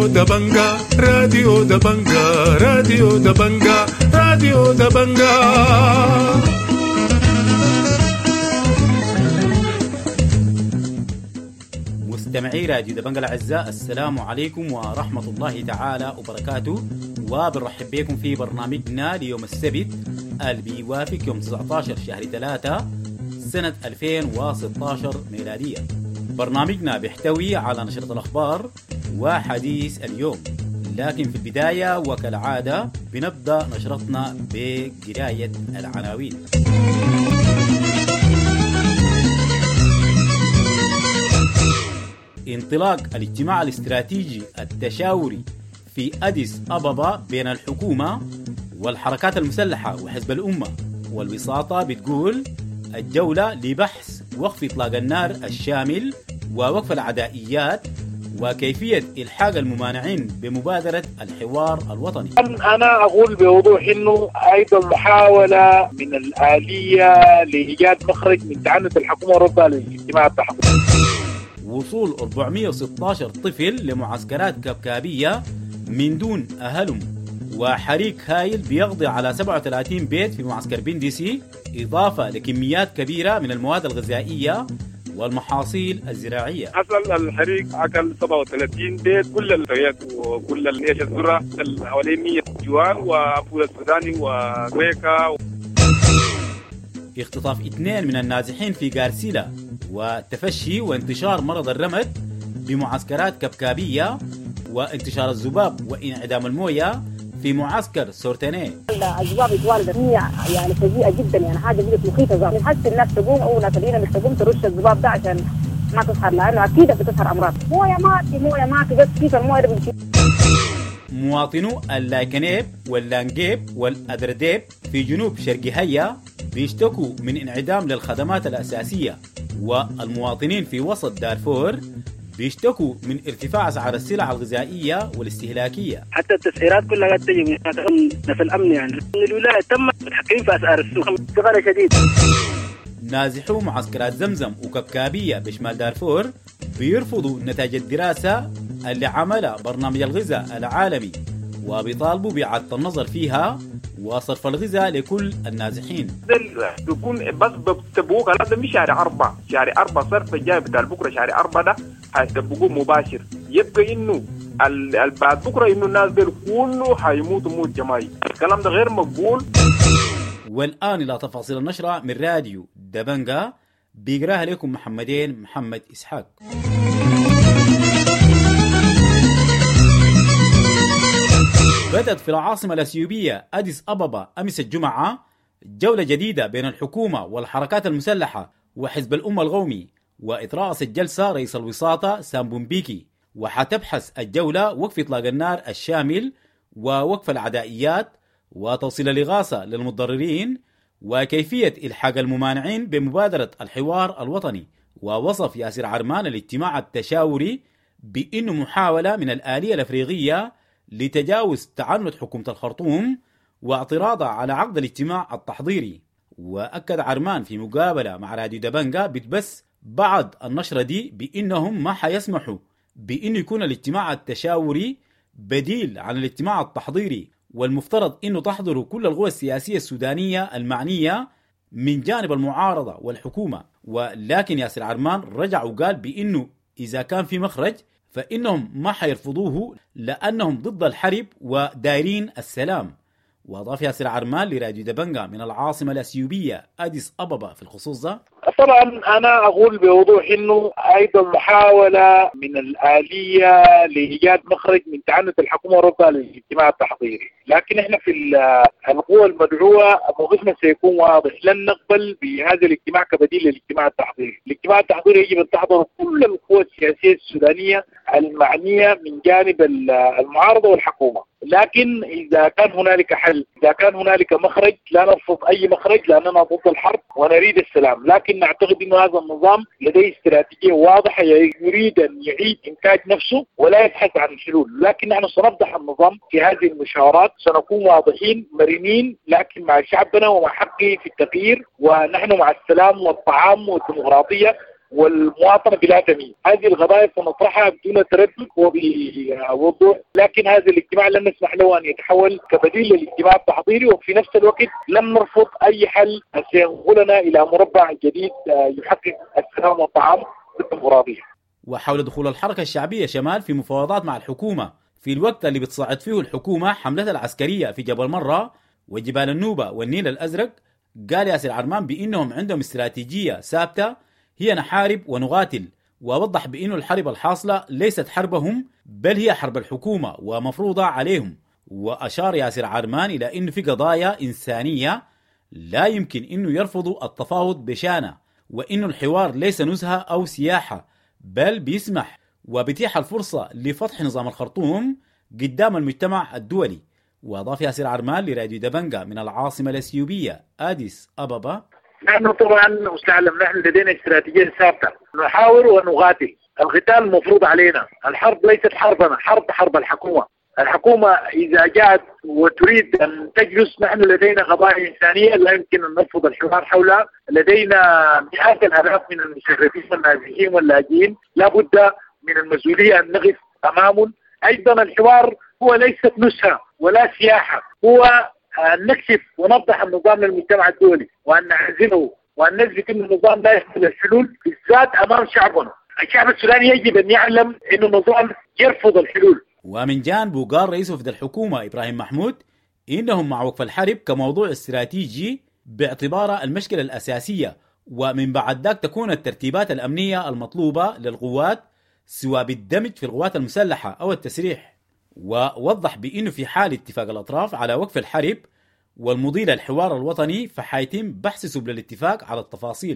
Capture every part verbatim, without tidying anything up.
راديو دبنجا راديو دبنجا راديو دبنجا راديو دبنجا. مستمعي راديو دبنجا الأعزاء، السلام عليكم ورحمة الله تعالى وبركاته، وبنرحب بكم في برنامجنا ليوم السبت اللي بيوافق يوم تسعة عشر شهر ثلاثة سنة ألفين وستة عشر ميلادية. برنامجنا بيحتوي على نشرة الأخبار وحديث اليوم، لكن في البداية وكالعادة بنبدأ نشرتنا بقراية العناوين. انطلاق الاجتماع الاستراتيجي التشاوري في أديس أبابا بين الحكومة والحركات المسلحة وحزب الأمة، والوساطة بتقول الجولة لبحث وقف إطلاق النار الشامل ووقف العدائيات وكيفية إلحاق الممانعين بمبادرة الحوار الوطني. أنا أقول بوضوح أنه أيضا محاولة من الآلية لإيجاد مخرج من تعنت الحكومة ربها للاجتماع التحضيري. وصول أربعمئة وستة عشر طفل لمعسكرات كبكابية من دون أهلهم، وحريق هايل بيقضي على سبعة وثلاثين بيت في معسكر بندسي، إضافة لكميات كبيرة من المواد الغذائية والمحاصيل الزراعية. حصل الحريق أكل سبعة وثلاثين بيت، كل الفئات وكل النيش الذرة حوالي مئة جوان وفول السوداني وكويكا. اختطاف اثنين من النازحين في غارسيلا، وتفشي وانتشار مرض الرمد بمعسكرات كبكابية، وانتشار الذباب وانعدام الموية في معسكر سورتينيه. الذباب يتوالد يعني سيئة جدا، يعني حاجة بقت مخيفة. من حتى الناس تقوم او ناس اللي مش تقوم ترش الذباب ده عشان ما تظهر، لانه اكيد بتظهر امراض. مويه ما في مويه ما في بس كيف المويه بتجي. مواطنو اللاكنيب واللانجيب والأدرديب في جنوب شرق هيا بيشتكوا من انعدام للخدمات الأساسية، والمواطنين في وسط دارفور بيشتكوا من ارتفاع أسعار السلع الغذائية والاستهلاكية. حتى التسعيرات كلها قد تجي من في الأمن، يعني الولاية تم متحكمين في أسعار السوق بغالة شديد. نازحوا معسكرات زمزم وكبكابية بشمال دارفور بيرفضوا نتائج الدراسة اللي عملها برنامج الغذاء العالمي، وبيطالبوا بإعادة النظر فيها وصرف الغذاء لكل النازحين. بيكون بس بتبوك هذا مش شهر أربعة، شهر أربعة صرف الجاي بتاع بكرة شهر أربعة ده هيتبقوا مباشر. يبقى إنه بعد بكرة إنه الناس دول كله هيموتوا موت جماعي. الكلام ده غير مقبول. والآن إلى تفاصيل النشرة من راديو دبنجا، بيقراها لكم محمدين محمد إسحاق. بدأت في العاصمة الأثيوبية أديس أبابا أمس الجمعة جولة جديدة بين الحكومة والحركات المسلحة وحزب الأمة القومي، وإترأس الجلسة رئيس الوساطة سامبو مبيكي. وحتبحث الجولة وقف إطلاق النار الشامل ووقف العدائيات وتوصيل الإغاثة للمتضررين وكيفية إلحاق الممانعين بمبادرة الحوار الوطني. ووصف ياسر عرمان الاجتماع التشاوري بأنه محاولة من الآلية الأفريقية لتجاوز تعنت حكومة الخرطوم واعتراضها على عقد الاجتماع التحضيري. وأكد عرمان في مقابلة مع راديو دبنجا بتبث بعد النشرة دي بأنهم ما حيسمحوا بأنه يكون الاجتماع التشاوري بديل عن الاجتماع التحضيري، والمفترض أنه تحضر كل القوى السياسية السودانية المعنية من جانب المعارضة والحكومة. ولكن ياسر عرمان رجع وقال بأنه إذا كان في مخرج فإنهم ما حيرفضوه لأنهم ضد الحرب ودايرين السلام. وأضاف ياسر عرمان لراديو دبنجا من العاصمة الأثيوبية أديس أبابا في الخصوص ده: طبعا أنا أقول بوضوح أنه أيضا محاولة من الآلية لإيجاد مخرج من تعنت الحكومة ربها للاجتماع التحضيري، لكن إحنا في القوى المدعوة موقفنا سيكون واضح. لن نقبل بهذا الاجتماع كبديل للاجتماع التحضيري. الاجتماع التحضيري يجب أن تحضر كل القوى السياسية السودانية المعنية من جانب المعارضة والحكومة، لكن إذا كان هنالك حل، إذا كان هنالك مخرج، لا نرفض أي مخرج لأننا ضد الحرب ونريد السلام. لكن نعتقد أن هذا النظام لديه استراتيجية واضحة، يريد أن يعيد إنتاج نفسه ولا يبحث عن الحلول. لكن نحن سنفضح النظام في هذه المشاورات، سنكون واضحين مرنين، لكن مع شعبنا ومع حقه في التغيير، ونحن مع السلام والطعام والديمقراطية والمواطنة بلا تمييز. هذه القضايا سنطرحها بدون تردد وبوضوح، لكن هذا الاجتماع لن نسمح له أن يتحول كبديل للاجتماع التحضيري، وفي نفس الوقت لم نرفض أي حل سينقلنا إلى مربع جديد يحقق السلام والطعام بالديمقراطية. وحول دخول الحركة الشعبية شمال في مفاوضات مع الحكومة في الوقت اللي بتصعد فيه الحكومة حملتها العسكرية في جبل مرة وجبال النوبة والنيل الأزرق، قال ياسر عرمان بأنهم عندهم استراتيجية ثابتة هي نحارب ونقاتل، ووضح بأن الحرب الحاصلة ليست حربهم بل هي حرب الحكومة ومفروضة عليهم. وأشار ياسر عرمان إلى أنه في قضايا إنسانية لا يمكن أنه يرفضوا التفاوض بشانة، وأنه الحوار ليس نزهة أو سياحة بل بيسمح وبيتيح الفرصة لفتح نظام الخرطوم قدام المجتمع الدولي. وأضاف ياسر عرمان لراديو دبنجا من العاصمة الأثيوبية أديس أبابا: نحن طبعا مستعلم، نحن لدينا استراتيجية ثابتة، نحاور ونقاتل. القتال مفروض علينا، الحرب ليست حربنا، حرب حرب الحكومة. الحكومة إذا جاءت وتريد أن تجلس، نحن لدينا قضايا إنسانية لا يمكن أن نرفض الحوار حولها، لدينا مئات الآلاف من المشرفين والنازحين واللاجئين، لا بد من المسؤولية أن نقف أمامهم. أيضا الحوار هو ليست نزهة ولا سياحة، هو أن نكشف ونوضح النظام للمجتمع الدولي وأن نعزله وأن نثبت أن النظام لا يحمل الحلول، بالذات أمام شعبنا. الشعب السوداني يجب أن يعلم أن النظام يرفض الحلول. ومن جانبه قال رئيس وفد الحكومة إبراهيم محمود إنهم مع وقف الحرب كموضوع استراتيجي باعتبارها المشكلة الأساسية، ومن بعد ذاك تكون الترتيبات الأمنية المطلوبة للقوات سواء بالدمج في القوات المسلحة أو التسريح. ووضح بأنه في حال اتفاق الأطراف على وقف الحرب والمضي للحوار الوطني فحيتم بحث سبل الاتفاق على التفاصيل.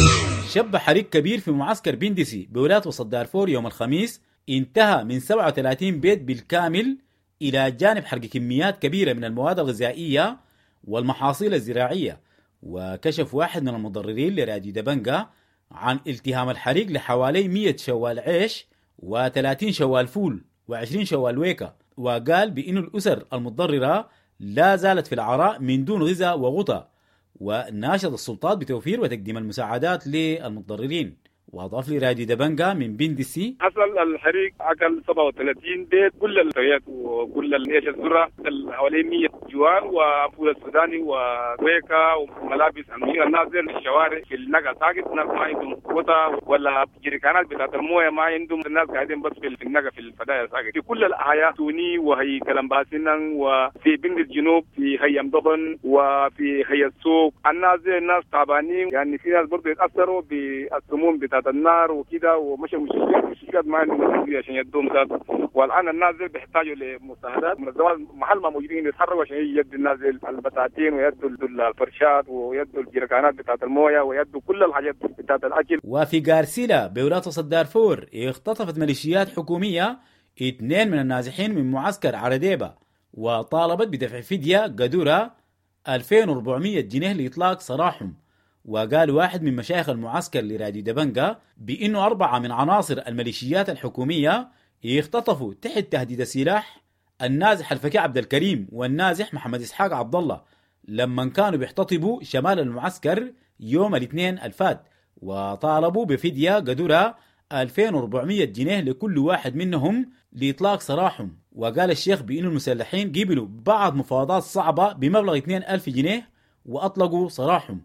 شب حريق كبير في معسكر بندسي بولاية وسط دارفور يوم الخميس انتهى من سبعة وثلاثين بيت بالكامل، إلى جانب حرق كميات كبيرة من المواد الغذائية والمحاصيل الزراعية. وكشف واحد من المضررين لراديو دبنجا عن التهام الحريق لحوالي مئة شوال عيش وثلاثين شوال فول وعشرين شوال ويكا، وقال بأن الأسر المتضررة لا زالت في العراء من دون غذاء وغطاء، وناشد السلطات بتوفير وتقديم المساعدات للمتضررين. وأضاف لي راديو دبنجا من بندسي: حصل الحريق أكل سبعة وثلاثين بيت، كل القريات وكل الإيش الذرة، حوالي مئة جوال وفول السوداني وويكا وملابس أمنية. الناس في الشوارع في النقل ساكت، الناس ما عندهم غطاء ولا جريكانات بتاعت المويه ما عندهم، الناس قاعدين بس في النقل في الفدايا ساكت. في كل الأحياء توني وهي كلامباسينان وفي بندس جنوب في هي مضبن وفي هي السوق، الناس الناس تعبانين. يعني في ناس برضه يتأثروا بالسموم بتاعت النار وكده، ومشى مستشفيات مستشفيات ما عندهم مسؤولية عشان يدوم ذات. والآن الناس بيحتاجوا لمساعدات من الزوال، محل ما موجودين يتحركوا عشان يدوا الناس البطاطين ويدوا الفرشات ويدوا الجركانات بتاعت المويه ويدوا كل الحاجات بتاعت الأكل. وفي غارسيلا بولاية وسط دارفور اختطفت ميليشيات حكومية اثنين من النازحين من معسكر عرديبة، وطالبت بدفع فدية قدورة ألفين وأربعمئة جنيه لإطلاق سراحهم. وقال واحد من مشايخ المعسكر لراديو دبنجا بأنه أربعة من عناصر الميليشيات الحكومية يختطفوا تحت تهديد السلاح النازح الفكي عبد الكريم والنازح محمد إسحاق عبد الله لما كانوا بيحتطبوا شمال المعسكر يوم الاثنين الفات، وطالبوا بفدية قدرها ألفين وأربعمئة جنيه لكل واحد منهم لإطلاق سراحهم. وقال الشيخ بأن المسلحين قبلوا بعض مفاوضات صعبة بمبلغ اثنين ألف جنيه وأطلقوا سراحهم.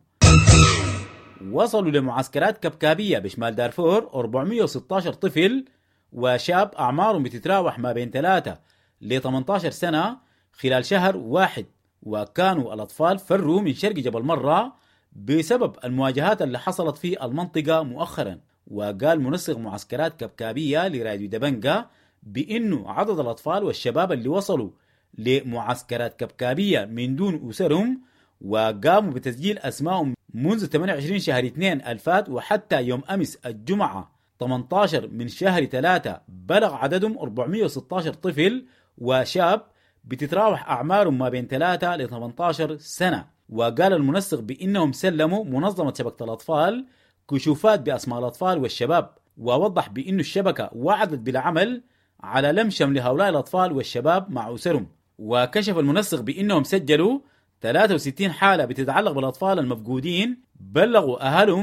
وصلوا لمعسكرات كبكابية بشمال دارفور أربعمئة وستة عشر طفل وشاب أعمارهم بتتراوح ما بين ثلاثة ل ثمانية عشر سنة خلال شهر واحد، وكانوا الأطفال فروا من شرق جبل مرة بسبب المواجهات اللي حصلت في المنطقة مؤخرا. وقال منسق معسكرات كبكابية لراديو دبنجا بأنه عدد الأطفال والشباب اللي وصلوا لمعسكرات كبكابية من دون أسرهم وقاموا بتسجيل أسمائهم منذ ثمانية وعشرين شهر اثنين الفات وحتى يوم أمس الجمعة ثمانية عشر من شهر ثلاثة بلغ عددهم أربعمئة وستة عشر طفل وشاب بتتراوح أعمارهم ما بين ثلاثة ل ثمانية عشر سنة. وقال المنسق بأنهم سلموا منظمة شبكة الأطفال كشوفات بأسماء الأطفال والشباب، ووضح بأن الشبكة وعدت بالعمل على لم شمل هؤلاء الأطفال والشباب مع أسرهم. وكشف المنسق بأنهم سجلوا ثلاثة وستين حالة بتتعلق بالأطفال المفقودين بلغوا أهلهم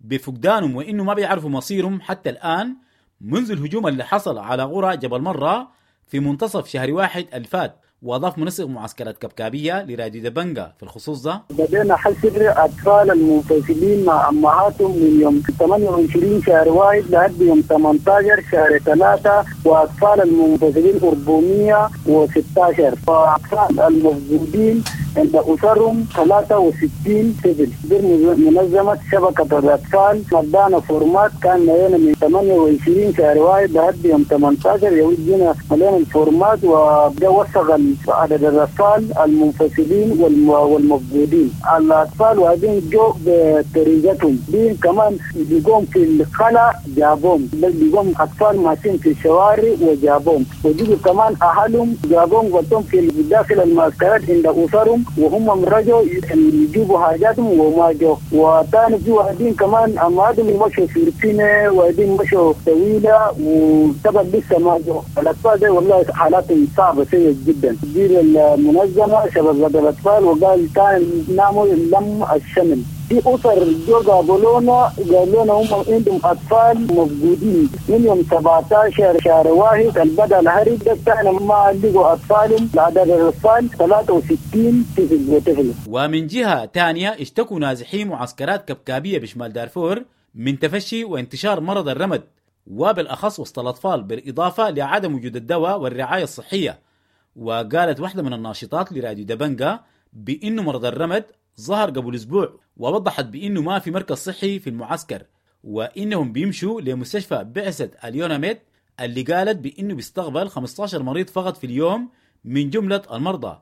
بفقدانهم وإنه ما بيعرفوا مصيرهم حتى الآن منذ الهجوم اللي حصل على غرة جبل مرة في منتصف شهر واحد الفات. وأضاف منسق معسكرات كبكابية لراديو دبنجا في الخصوص ده: بدينا حصر أطفال المنفصلين مع أمهاتهم من يوم ثمانية وعشرين شهر واحد لحد يوم ثمانية عشر شهر ثلاثة، وأطفال المنفصلين أربعمائة وستة عشر، وأطفال المفقودين عند أسرهم ثلاثة وستين طفل. منظمة شبكة الأطفال مدانا فورمات كان لنا من ثمانية وعشرين شهر واحد لحد يوم ثمانية عشر يودينا ملينا الفورمات، وده وثق عدد الأطفال المنفصلين والمفقودين. الأطفال وهذين جو بطريقتهم دين كمان بيقوم في الخلا جابهم، بيقوم أطفال ماشيين في الشوارع وجابهم، ويجوا كمان أهلهم جابهم وطم في داخل المعسكرات عند أسرهم وهم رجعوا يجيبوا حاجاتهم وما جو. وثاني في وهذين كمان أمهاتهم مشوا في ركينة وهذين مشوا طويلة وسبب لسه ما جو. الأطفال ده والله حالاتهم صعبة سيئة جدا. مدير المنظمة شباب الأطفال وقال كان نعمل لم الشمل في أسر جو قابلونا قالوا لنا هم عندهم أطفال مفقودين من يوم سبعة عشر شهر واحد البدء الهرج ده كان ما لقوا أطفالهم عدد الأطفال ثلاثة وستين طفل وطفل. ومن جهة تانية اشتكوا نازحي معسكرات كبكابية بشمال دارفور من تفشي وانتشار مرض الرمد، وبالأخص وسط الأطفال، بالإضافة لعدم وجود الدواء والرعاية الصحية. وقالت واحدة من الناشطات لراديو دبنجا بأنه مرض الرمد ظهر قبل أسبوع، ووضحت بأنه ما في مركز صحي في المعسكر، وإنهم بيمشوا لمستشفى بعثة اليوناميد اللي قالت بأنه بيستقبل خمسة عشر مريض فقط في اليوم من جملة المرضى.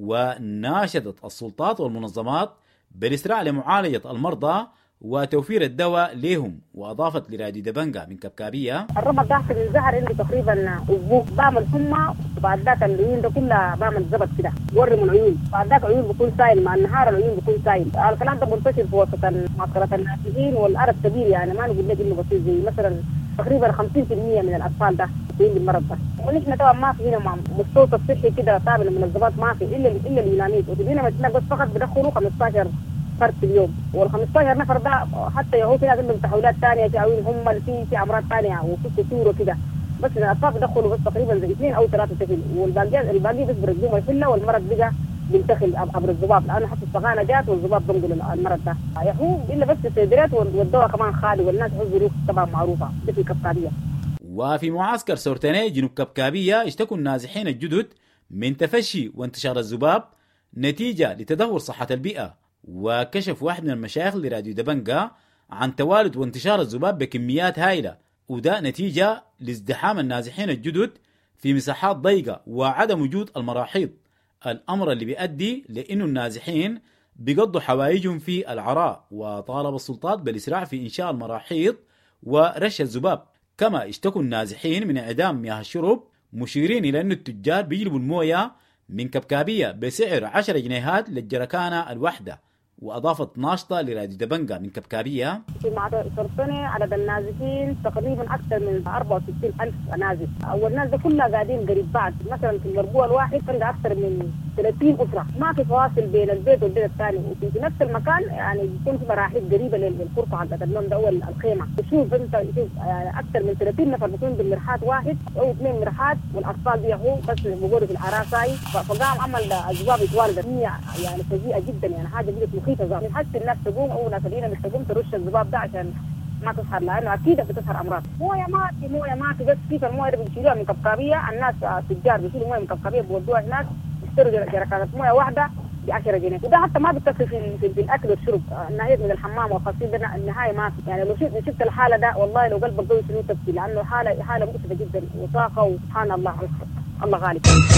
وناشدت السلطات والمنظمات بالإسراع لمعالجة المرضى وتوفير الدواء لهم. وأضافت لراديو دبنجا من كبكابية: الرمد ده في الزهر اللي تقريبا أسبوع بعمل حمى، وبعد ذاك العيون ده كلها بعمل زبط كده ورم من العيون، بعد ذاك العيون بيكون سايل، مع النهار العيون بيكون سايل. الكلام ده منتشر في وسط معسكرات النازحين والعرب كبير، يعني ما نقول لك انه بسيط، زي مثلا تقريبا خمسين بالمئة من الاطفال ده فيهم المرض ده. ونحن طبعا ما في هنا مستوصف صحي كده تابع للمنظمات، ما في الا الا اليونانيين، وهنا مثلا بس فقط بدخلوا خمسة عشر فرد في اليوم، وال خمسة عشر نفر ده حتى يهو في ناس عندهم تحولات ثانيه تعوين هم في في امراض ثانيه وفي كسور وكده، بس الاطفال بدخلوا بس تقريبا زي اثنين او ثلاثه طفل، والباقي الباقي بس برجوم الفله، والمرض بقى بينتقل عبر الذباب، لانه حتى الصغانه جات والذباب بنقل المرض ده يهو الا بس الصيدليات والدواء كمان خالي، والناس حظروف طبعا معروفه ده في كبكابيه. وفي معسكر سورتاني جنوب كبكابيه اشتكوا النازحين الجدد من تفشي وانتشار الذباب نتيجه لتدهور صحه البيئه. وكشف واحد من المشايخ لراديو دبنجا عن توالد وانتشار الذباب بكميات هائلة، وده نتيجة لازدحام النازحين الجدد في مساحات ضيقة وعدم وجود المراحيض، الأمر اللي بيؤدي لأنه النازحين بيقضوا حوائجهم في العراء. وطالب السلطات بالإسراع في إنشاء المراحيض ورش الذباب. كما اشتكوا النازحين من انعدام مياه الشرب، مشيرين إلى أن التجار بيجلبوا الموية من كبكابية بسعر عشرة جنيهات للجركانة الواحدة. وأضافت ناشطة لراديو دبنجا من كبكابية: في معسكر سورتاني عدد النازحين تقريبا أكثر من أربعة وستين ألف نازح، والناس دي كلها قاعدين قريب بعض، مثلا في المربوع الواحد كان أكثر من ثلاثين أسرة، ما في فواصل بين البيت والبيت الثاني، وفي نفس المكان يعني بيكون في مراحيض قريبة للغرفة حقت النوم ده أول الخيمة. تشوف أنت شوف يعني أكثر من ثلاثين نفر بيكون بالمرحاض واحد أو اثنين مرحاض، والأطفال دي هو بس بيقولوا في العراء، فقام عمل أسباب يتوالد يعني فظيعة جدا، يعني حاجة جدا مخيفة. نحس الناس تقوم او ناس اللي مش تقوم ترش الذباب ده عشان ما تظهر، لانه اكيد بتظهر امراض. مويه ماتي مويه ماتي بس كيف المويه اللي بيشيلوها من كبكابيه، الناس التجار بيشيلوا مويه من كبكابيه بيودوها هناك يشتروا جركانه مويه واحده ب عشرة جنيه، وده حتى ما بيكفي في, في, في الاكل والشرب، النهايه من الحمام والغسيل ده النهايه ما في. يعني لو شفت شفت الحاله ده والله لو قلبك قوي شنو تبكي، لانه حاله حاله مؤسفه جدا وطاقه، وسبحان الله الله غالب.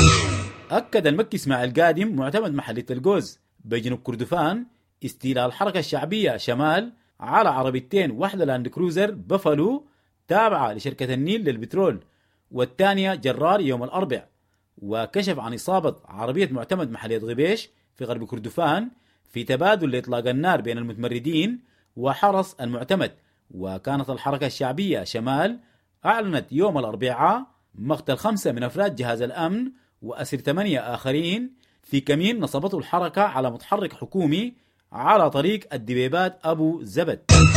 اكد المكي اسماعيل قادم معتمد محلية الجوز بجنوب كردفان استيلاء الحركة الشعبية شمال على عربيتين، واحدة لاند كروزر بفلو تابعة لشركة النيل للبترول، والثانية جرار يوم الأربع. وكشف عن إصابة عربية معتمد محلية غبيش في غرب كردفان في تبادل لإطلاق النار بين المتمردين وحرس المعتمد. وكانت الحركة الشعبية شمال أعلنت يوم الأربعاء مقتل خمسة من أفراد جهاز الأمن وأسر ثمانية آخرين في كمين نصبته الحركة على متحرك حكومي على طريق الدبيبات أبو زبد.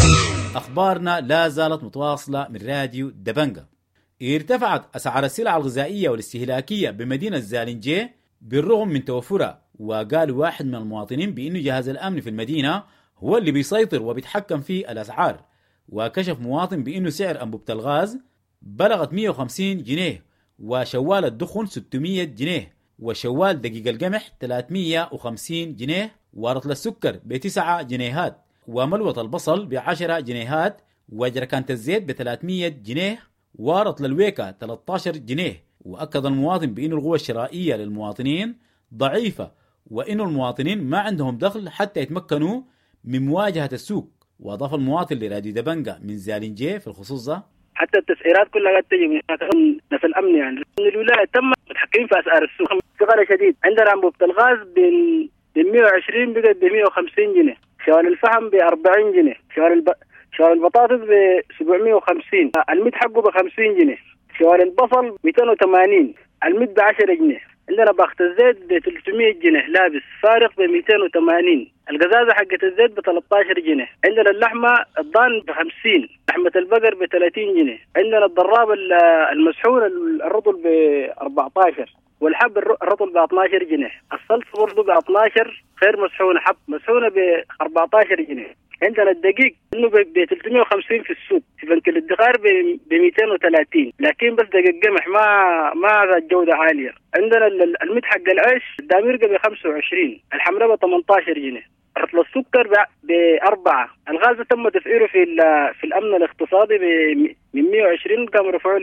أخبارنا لا زالت متواصلة من راديو دبنجة. ارتفعت أسعار السلع الغذائية والاستهلاكية بمدينة زالنجي بالرغم من توفرها، وقال واحد من المواطنين بأنه جهاز الأمن في المدينة هو اللي بيسيطر وبيتحكم في الأسعار. وكشف مواطن بأنه سعر أنبوبة الغاز بلغت مئة وخمسين جنيه، وشوال الدخن ستمئة جنيه، وشوال دقيق القمح ثلاثمئة وخمسين جنيه، ورطل السكر بتسعة جنيهات، وملوة البصل بعشرة جنيهات، وجركانة الزيت بثلاثمئة جنيه، ورطل الويكا ثلاثة عشر جنيه. وأكد المواطن بأن القوة الشرائية للمواطنين ضعيفة، وأن المواطنين ما عندهم دخل حتى يتمكنوا من مواجهة السوق. وأضاف المواطن لراديو دبنجة من زالنجي في الخصوص ده: حتى التسعيرات كلها قد تجي من نفس الامن، يعني من الولايه تم متحكمين في اسعار السوق ثقل شديد. عندنا انبوبه الغاز ب مئة وعشرين بقت ب مئة وخمسين جنيه، شوال الفحم ب أربعين جنيه، شوال الب... شوال البطاطس ب سبعمئة وخمسين، الميت حقه ب خمسين جنيه، شوال البصل مئتين وثمانين، الميت ب عشرة جنيه. عندنا باخت الزيت ب ثلاثمئة جنيه لابس فارغ ب مئتين وثمانين، القزازه حقت الزيت ب ثلاثة عشر جنيه. عندنا اللحمه الضان ب خمسين، لحمه البقر ب ثلاثين جنيه. عندنا الضراب المسحون الرطل ب أربعة عشر، والحب الرطل ب اثني عشر جنيه. الصلصه برضه ب اثني عشر غير مسحونه، حب مسحونه ب أربعة عشر جنيه. عندنا الدقيق انه ب ثلاثمئة وخمسين في السوق، في بنك الادخار ب مئتين وثلاثين، لكن بس دقيق قمح ما ما ذات جوده عاليه. عندنا المد حق العيش الداميرقه ب خمسة وعشرين، الحمراء ب ثمانية عشر جنيه، رطل السكر بأربعة. الغاز تم تسعيره في في الامن الاقتصادي من مئة وعشرين قام رفعوه ل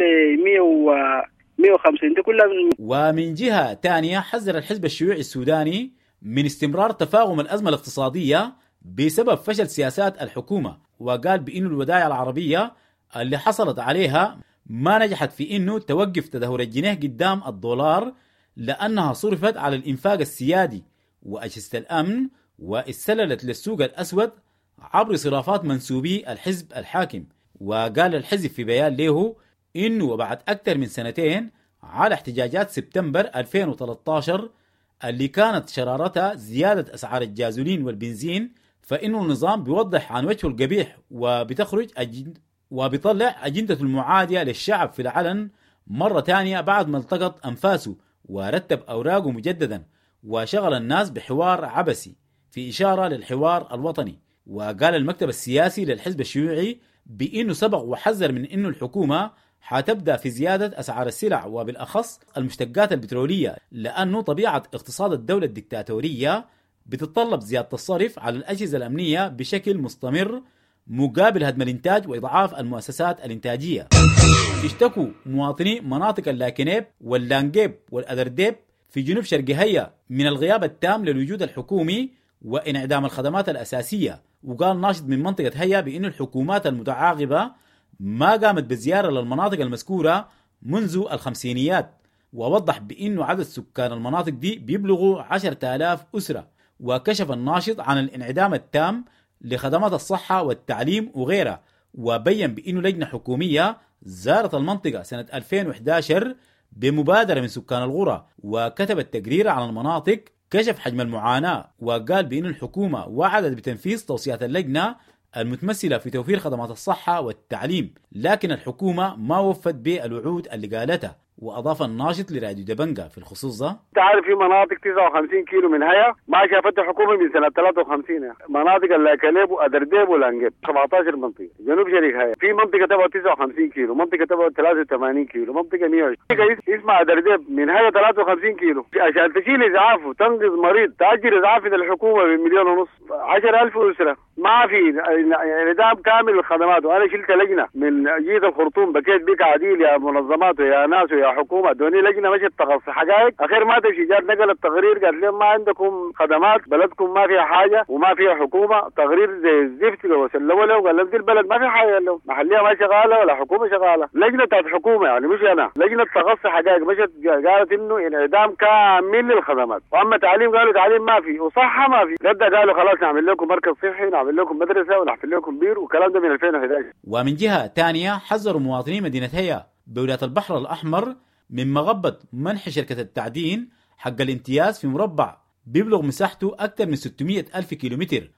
مئة وخمسين. دي كلها من... ومن جهة تانية حذر الحزب الشيوعي السوداني من استمرار تفاقم الأزمة الاقتصادية بسبب فشل سياسات الحكومة، وقال بأن الودائع العربية اللي حصلت عليها ما نجحت في أنه توقف تدهور الجنيه قدام الدولار، لأنها صرفت على الإنفاق السيادي وأجهزة الأمن، واستسللت للسوق الأسود عبر صرافات منسوبي الحزب الحاكم. وقال الحزب في بيان له إنه وبعد أكثر من سنتين على احتجاجات سبتمبر ألفين وثلاثة عشر اللي كانت شرارتها زيادة أسعار الجازولين والبنزين، فإنه النظام بيوضح عن وجهه القبيح وبتخرج أجند وبيطلع أجندة المعادية للشعب في العلن مرة تانية بعد ما التقط أنفاسه ورتب أوراقه مجددا وشغل الناس بحوار عبثي في إشارة للحوار الوطني. وقال المكتب السياسي للحزب الشيوعي بأنه سبق وحذر من أنه الحكومة حتبدأ في زيادة أسعار السلع وبالأخص المشتقات البترولية، لأنه طبيعة اقتصاد الدولة الدكتاتورية بتتطلب زيادة الصرف على الأجهزة الأمنية بشكل مستمر مقابل هدم الإنتاج وإضعاف المؤسسات الإنتاجية. اشتكوا مواطني مناطق اللاكنيب واللانجيب والأدرديب في جنوب شرق هيا من الغياب التام للوجود الحكومي وانعدام الخدمات الأساسية. وقال ناشط من منطقة هيا بأن الحكومات المتعاقبة ما قامت بزيارة للمناطق المذكورة منذ الخمسينيات، ووضح بأنه عدد سكان المناطق دي بيبلغوا عشرة آلاف أسرة. وكشف الناشط عن الانعدام التام لخدمات الصحة والتعليم وغيرها، وبين بأنه لجنة حكومية زارت المنطقة سنة ألفين وإحدى عشر بمبادرة من سكان الغرة وكتبت تقرير عن المناطق كشف حجم المعاناة، وقال بأن الحكومة وعدت بتنفيذ توصيات اللجنة المتمثلة في توفير خدمات الصحة والتعليم، لكن الحكومة ما وفت بالوعود اللي قالتها. وأضاف الناشط لراديو دبنجة في الخصوص ده: تعرف في مناطق تسعة وخمسين كيلو من هيا ما شافت الحكومة من سنة ثلاثة وخمسين، مناطق اللاكليب وأدرديب والأنجب سبعة عشر منطقة جنوب شرق هيا. في منطقة تبعد تسعة وخمسين كيلو، منطقة تبعد ثلاثة وثمانين كيلو، منطقة مئة وعشرين. اسمها أدرديب من هيا ثلاثة وخمسين كيلو، عشان تشيل إسعاف وتنقذ مريض تأجر إسعاف من الحكومة بمليون ونص، عشر ألف أسرة ما في نظام كامل للخدمات. وأنا شلت لجنة من جيد الخرطوم بكيت بك عديل يا منظمات ويا ناس ويا حكومة، دوني لجنة مشت تخصص حقائق. أخير ما تمشي جات نقل التقرير قال لهم ما عندكم خدمات، بلدكم ما فيها حاجة وما فيها حكومة. تقرير زي الزفت وسلموا له وقال لهم دي البلد ما في حاجة لهم، محلية ما شغالة ولا حكومة شغالة. لجنة بتاعت حكومة يعني مش أنا، لجنة تخصص حقائق مشت قالت إنه انعدام كامل للخدمات. وأما تعليم قالوا تعليم ما في وصحة ما في. لدا قالوا خلاص نعمل لكم مركز صحي نعمل لكم مدرسة ونحفل لكم بير، وكلام ده من ألفين وإحدى عشر. ومن جهة تانية حذروا مواطني مدينة هيا بولاية البحر الأحمر من مغبة منح شركة التعدين حق الامتياز في مربع بيبلغ مساحته أكثر من ستمئة ألف كيلومتر،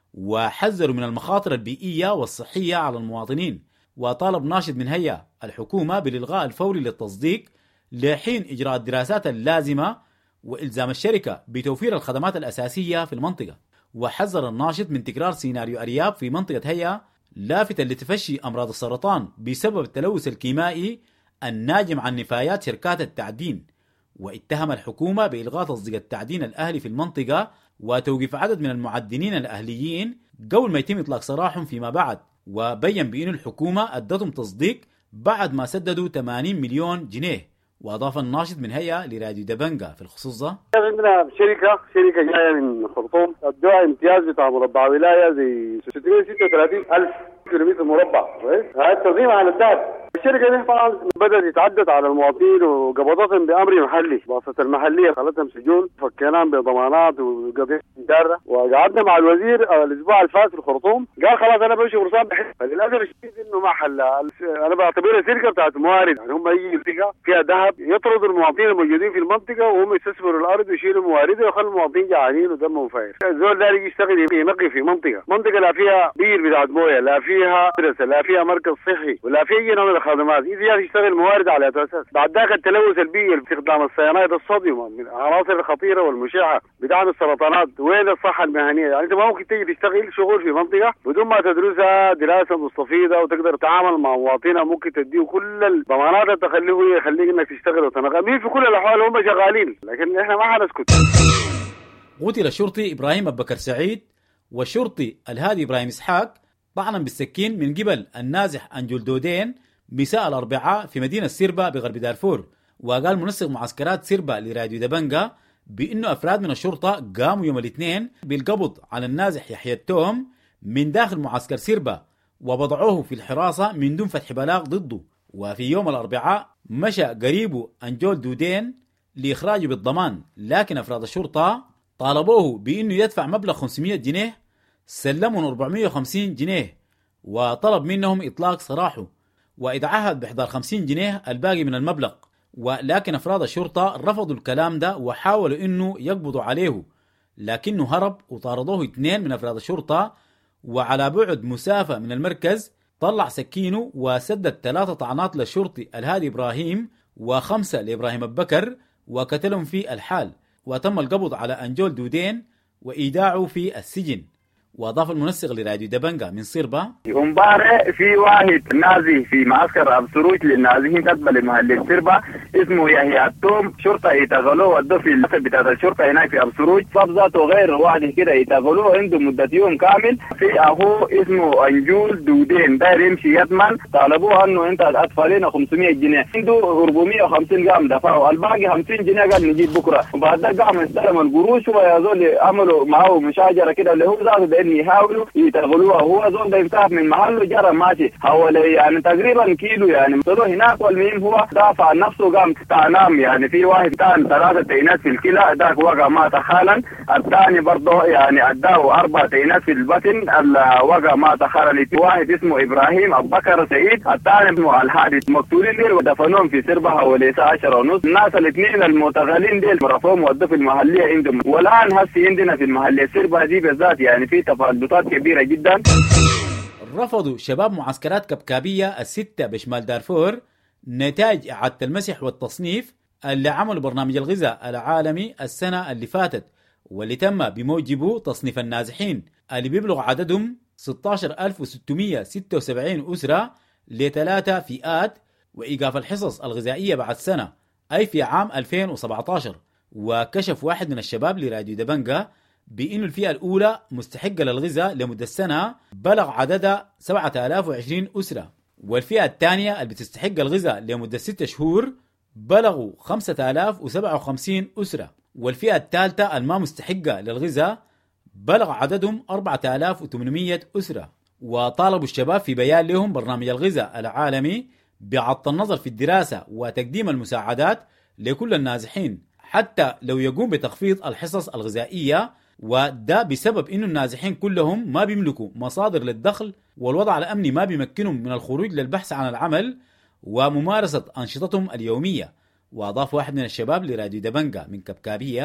وحذروا من المخاطر البيئية والصحية على المواطنين. وطالب ناشط من هيئة الحكومة بالإلغاء الفوري للتصديق لحين إجراء الدراسات اللازمة وإلزام الشركة بتوفير الخدمات الأساسية في المنطقة. وحذر الناشط من تكرار سيناريو أرياب في منطقة هيئة، لافتا لتفشي أمراض السرطان بسبب التلوث الكيميائي الناجم عن نفايات شركات التعدين. واتهم الحكومة بإلغاء تصديق التعدين الأهلي في المنطقة وتوقيف عدد من المعدنين الأهليين قبل ما يتم إطلاق سراحهم فيما بعد. وبين بأن الحكومة أدتهم تصديق بعد ما سددوا ثمانين مليون جنيه. وأضاف الناشط من هيئة لراديو دبنجا في الخصوص ده: عندنا شركة شركة جاية من الخرطوم ادوها امتياز بتاع مربع ولاية زي ستمائة وستة وثلاثين ألف كيلومتر مربع. هذا التنظيم على الذات. الشركة دي طبعا بدأت تتعدد على المواطنين وقبضتهم بأمر محلي. باصة المحلية خلتهم سجون، فكيناهم بضمانات وقضية إدارة. وقعدنا مع الوزير الأسبوع الفات في الخرطوم، قال خلاص أنا بمشي فرصان بحث. فللأسف الشديد إنه ما حل. أنا بعتبرها شركة بتاعت موارد، يعني هم أي منطقة فيها ذهب يطردوا المواطنين الموجودين في المنطقة وهم يستثمروا الأرض ويشيلوا موارد ويخلوا المواطنين جعانين ودمهم فاير. الزول ده يشتغل ينقي في منطقة، منطقة لا فيها بير بتاعت موية، لا فيها مدرسة، لا فيها مركز صحي، ولا في أي نوع من الخدمات. إذا يشتغل موارد على أساس. بعد ذاك التلوث البيئي باستخدام الصيانات الصوديوم من العناصر الخطيرة والمشعة بدعم السرطانات. وين الصحة المهنية؟ يعني أنت ما ممكن تيجي تشتغل شغل في منطقة بدون ما تدرسها دراسة مستفيضة وتقدر تتعامل مع مواطنها، ممكن تديه كل الضمانات اللي تخليه يخليك إنك تشتغل وتنقل. مين في كل الأحوال هم شغالين، لكن إحنا ما حنسكت. قتل الشرطي إبراهيم أبو بكر سعيد والشرطي الهادي إبراهيم إسحاق طعنا بالسكين من قبل النازح أنجول دودين مساء الأربعاء في مدينة سيربا بغرب دارفور. وقال منسق معسكرات سيربا لراديو دبنجا بأنه أفراد من الشرطة قاموا يوم الاثنين بالقبض على النازح يحيى التوم من داخل معسكر سيربا ووضعوه في الحراسة من دون فتح بلاغ ضده. وفي يوم الأربعاء مشى قريبه أنجول دودين لإخراجه بالضمان، لكن أفراد الشرطة طالبوه بأنه يدفع مبلغ خمسمائة جنيه، سلمهم أربعمائة وخمسين جنيه وطلب منهم إطلاق سراحه وإتعهد بإحضار خمسين جنيه الباقي من المبلغ. ولكن أفراد الشرطة رفضوا الكلام ده وحاولوا إنه يقبضوا عليه، لكنه هرب وطاردوه اثنين من أفراد الشرطة. وعلى بعد مسافة من المركز طلع سكينه وسدد ثلاثة طعنات للشرطي الهادي إبراهيم وخمسة لإبراهيم أبو بكر وقتلهم في الحال. وتم القبض على أنجول دودين وإيداعه في السجن. وأضاف المنسق لراديو دبنجا من صربا: امبارح في واحد نازي في معسكر أبسروج للنازحين كتب لمحل صربا اسمه يحيى التوم، شرطة يتغلوه ودوه في المكتب بتاع الشرطة هناك في أبسروج. صاب ذاته غير واحد كده يتغلوه عنده مدة يوم كامل. في أخوه اسمه أنجول دودين داير يمشي يتمن، طالبوه أنه أنت أطفالنا خمسمائة جنيه، عنده أربعمائة وخمسين قام دفعوا، الباقي خمسين جنيه قال نجيب بكرة. وبعد ذلك قام استلم القروش ويظل عملوا معه مشاجرة كده اللي هو ذاته يحاولوا يتغلوها. هو زول ده يفتح من محله جرى ماشي حوالي يعني تقريبا كيلو يعني طلعوا هناك. والمهم هو دافع عن نفسه قام نام. يعني في واحد كان ثلاثة تينات في الكلى ذاك وقع مات حالا، الثاني برضه يعني اداه أربع تينات في البطن وقع مات حالا. واحد اسمه إبراهيم أبو بكر سعيد، الثاني اسمه الحادث. مقتولين ديل ودفنوهم في سربا حوالي الساعة عشرة ونص. الناس الاثنين المتغلين ديل رفعوهم ودوا في المحلية عندهم. والآن هسي عندنا في المحلية سربا دي بالذات يعني في تفاوضات كبيرة جدا. رفضوا شباب معسكرات كبكابية الستة بشمال دارفور نتائج إعادة المسح والتصنيف اللي عملوا برنامج الغذاء العالمي السنة اللي فاتت، واللي تم بموجبه تصنيف النازحين اللي بيبلغ عددهم ستة عشر ألف وستمائة وستة وسبعين أسرة لثلاثة فئات، وإيقاف الحصص الغذائية بعد سنة أي في عام ألفين وسبعة عشر. وكشف واحد من الشباب لراديو دبنجا بأن الفئة الأولى مستحقة للغذاء لمدة سنة بلغ عددها سبعة آلاف وعشرين أسرة، والفئة الثانية اللي بتستحق الغذاء لمدة ستة شهور بلغوا خمسة آلاف وسبعة وخمسين أسرة، والفئة الثالثة الما مستحقة للغذاء بلغ عددهم أربعة آلاف وثمانمائة أسرة. وطالبوا الشباب في بيان لهم برنامج الغذاء العالمي بعض النظر في الدراسة وتقديم المساعدات لكل النازحين حتى لو يقوم بتخفيض الحصص الغذائية، وده بسبب إنه النازحين كلهم ما بيملكوا مصادر للدخل، والوضع الأمني ما بيمكنهم من الخروج للبحث عن العمل وممارسة أنشطتهم اليومية. وأضاف واحد من الشباب لراديو دبنجا من كبكابية: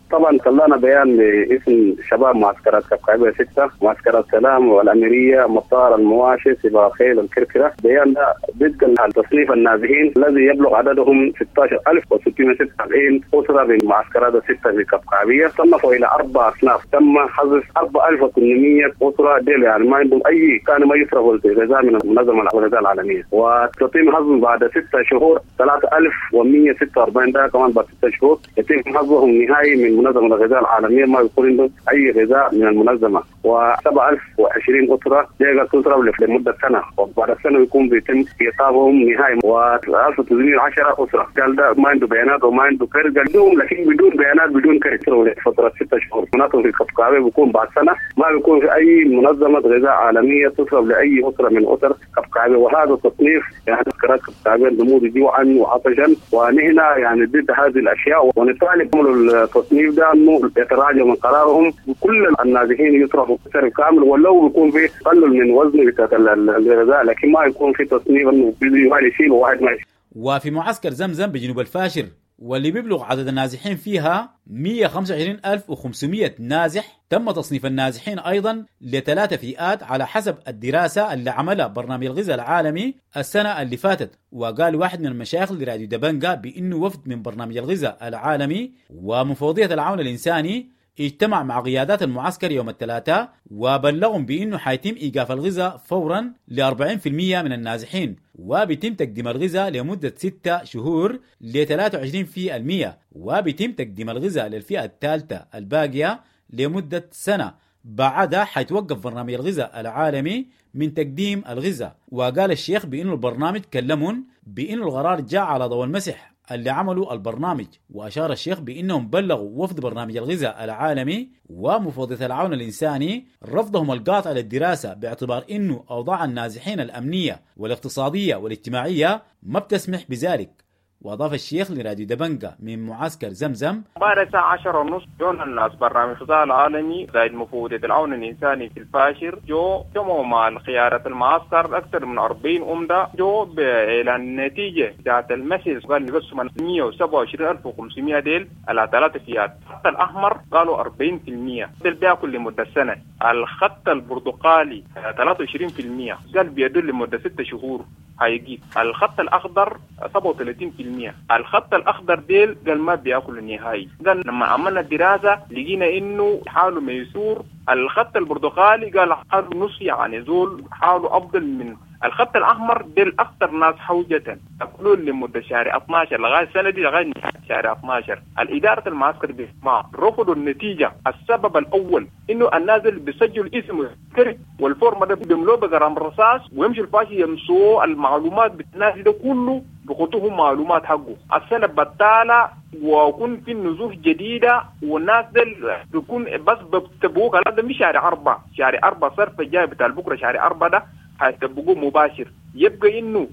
طبعا طلعنا بيان باسم شباب معسكرات كبكابية ستة، معسكرات سلام والأميرية، مطار المواشي، سباق خيل، الكركرة. بيان ده ضد تصنيف النازحين الذي يبلغ عددهم ستة عشر ألف وستمائة وستة وسبعين أسرة من معسكرات الستة في كبكابية. صنفوا إلى أربع أصناف، تم حذف أربعة آلاف وثمانمائة أسرة ديل يعني ما عندهم أي كانوا ما يصرفوا الغذاء من المنظمة الغذاء العالمية، وتتم حذف بعد ستة شهور ثلاثة آلاف ومائة وستة وأربعين ده كمان بعد ستة شهور يتم حذفهم نهائي من منظمة الغذاء العالمية، ما يكون عندهم أي غذاء من المنظمة. وسبعة آلاف وعشرين أسرة ديل تصرف لمدة سنة، وبعد السنة يكون بيتم إيقافهم نهائي. و ألف وتسعمائة وعشرة أسرة قال ده ما عنده بيانات وما عنده كرد قالوا لكن بدون بيانات بدون كرد فترة ستة شهور. مناطق في كبكابية بيكون بعد سنة ما بيكون في أي منظمة غذاء عالمية تصرف لأي أسرة من أسر كبكابية. وهذا التصنيف يعني معسكرات كبكابية نموذج جوعا وعطشا، ونحن يعني ضد هذه الأشياء ونطالب يعملوا التصنيف ده إنه يتراجعوا من قرارهم، وكل النازحين يصرفوا صرف كامل ولو يكون في قلل من وزن بتاع الغذاء، لكن ما يكون في تصنيف إنه واحد يشيل وواحد ما يشيل. وفي معسكر زمزم بجنوب الفاشر واللي بيبلغ عدد النازحين فيها مئة وخمسة وعشرين ألف وخمسمائة نازح، تم تصنيف النازحين أيضا لثلاث فئات على حسب الدراسة اللي عملها برنامج الغذاء العالمي السنة اللي فاتت. وقال واحد من المشايخ لراديو دبنجا بأنه وفد من برنامج الغذاء العالمي ومفوضية العون الإنساني اجتمع مع قيادات المعسكر يوم الثلاثاء وبلغهم بأنه حيتم إيقاف الغذاء فورا ل أربعين بالمئة من النازحين، وبيتم تقديم الغذاء لمدة ستة شهور ل ثلاثة وعشرين بالمئة، وبيتم تقديم الغذاء للفئة الثالثة الباقية لمدة سنة. بعدها حيتوقف برنامج الغذاء العالمي من تقديم الغذاء. وقال الشيخ بأنه البرنامج كلمون بأنه القرار جاء على ضوء المسح اللي عملوا البرنامج. وأشار الشيخ بأنهم بلغوا وفد برنامج الغذاء العالمي ومفوضية العون الإنساني رفضهم القاطع للدراسة باعتبار أنه أوضاع النازحين الأمنية والاقتصادية والاجتماعية ما بتسمح بذلك. وأضاف الشيخ لراديو دبنجا من معسكر زمزم: بعد الساعة عشرة ونص جون الناس برنامج الغذاء العالمي زائد مفوضية العون الإنساني في الفاشر جو جمعوا مع خيارة المعسكر أكثر من أربعين أمدة جو بإعلان النتيجة بتاعت المسج. قال نقسم من مئة وسبعة وعشرين ألف وخمسمائة ديل على ثلاثة فئات. الخط الأحمر قالوا أربعين بالمئة ديل بياكل لمدة سنة. الخط البرتقالي ثلاثة وعشرين بالمئة قال بيدل لمدة ستة شهور هيجي. الخط الأخضر سبعة وثلاثين بالمئة. الخط الأخضر ديل قال ما بيأكل النهائي. قال لما عملنا الدراسة لقينا إنه حاله ميسور. الخط البرتقالي قال حاله نص يعني زول حاله أفضل من الخط الأحمر. ديل أكثر ناس حوجة يأكلون لمدة شهر اثنا عشر لغاية سنة دي لغاية شهر اثنا عشر. الإدارة المعسكر بيسمع رفضوا النتيجة. السبب الأول إنه النازل بيسجل اسمه كرك والفورمة ده بيملوه بغرام رصاص ويمشي الفاشي يمسوه المعلومات بالنازل ده كله بخطوهم معلومات حقه. السنة بتالة ويكون في نزوح جديدة والناس دل بيكون بس بتبوك هذا مش شهر أربعة شهر أربعة صرف جاي بتاع بكرة شهر أربعة ده هيتبقوا مباشر. يبقى إنه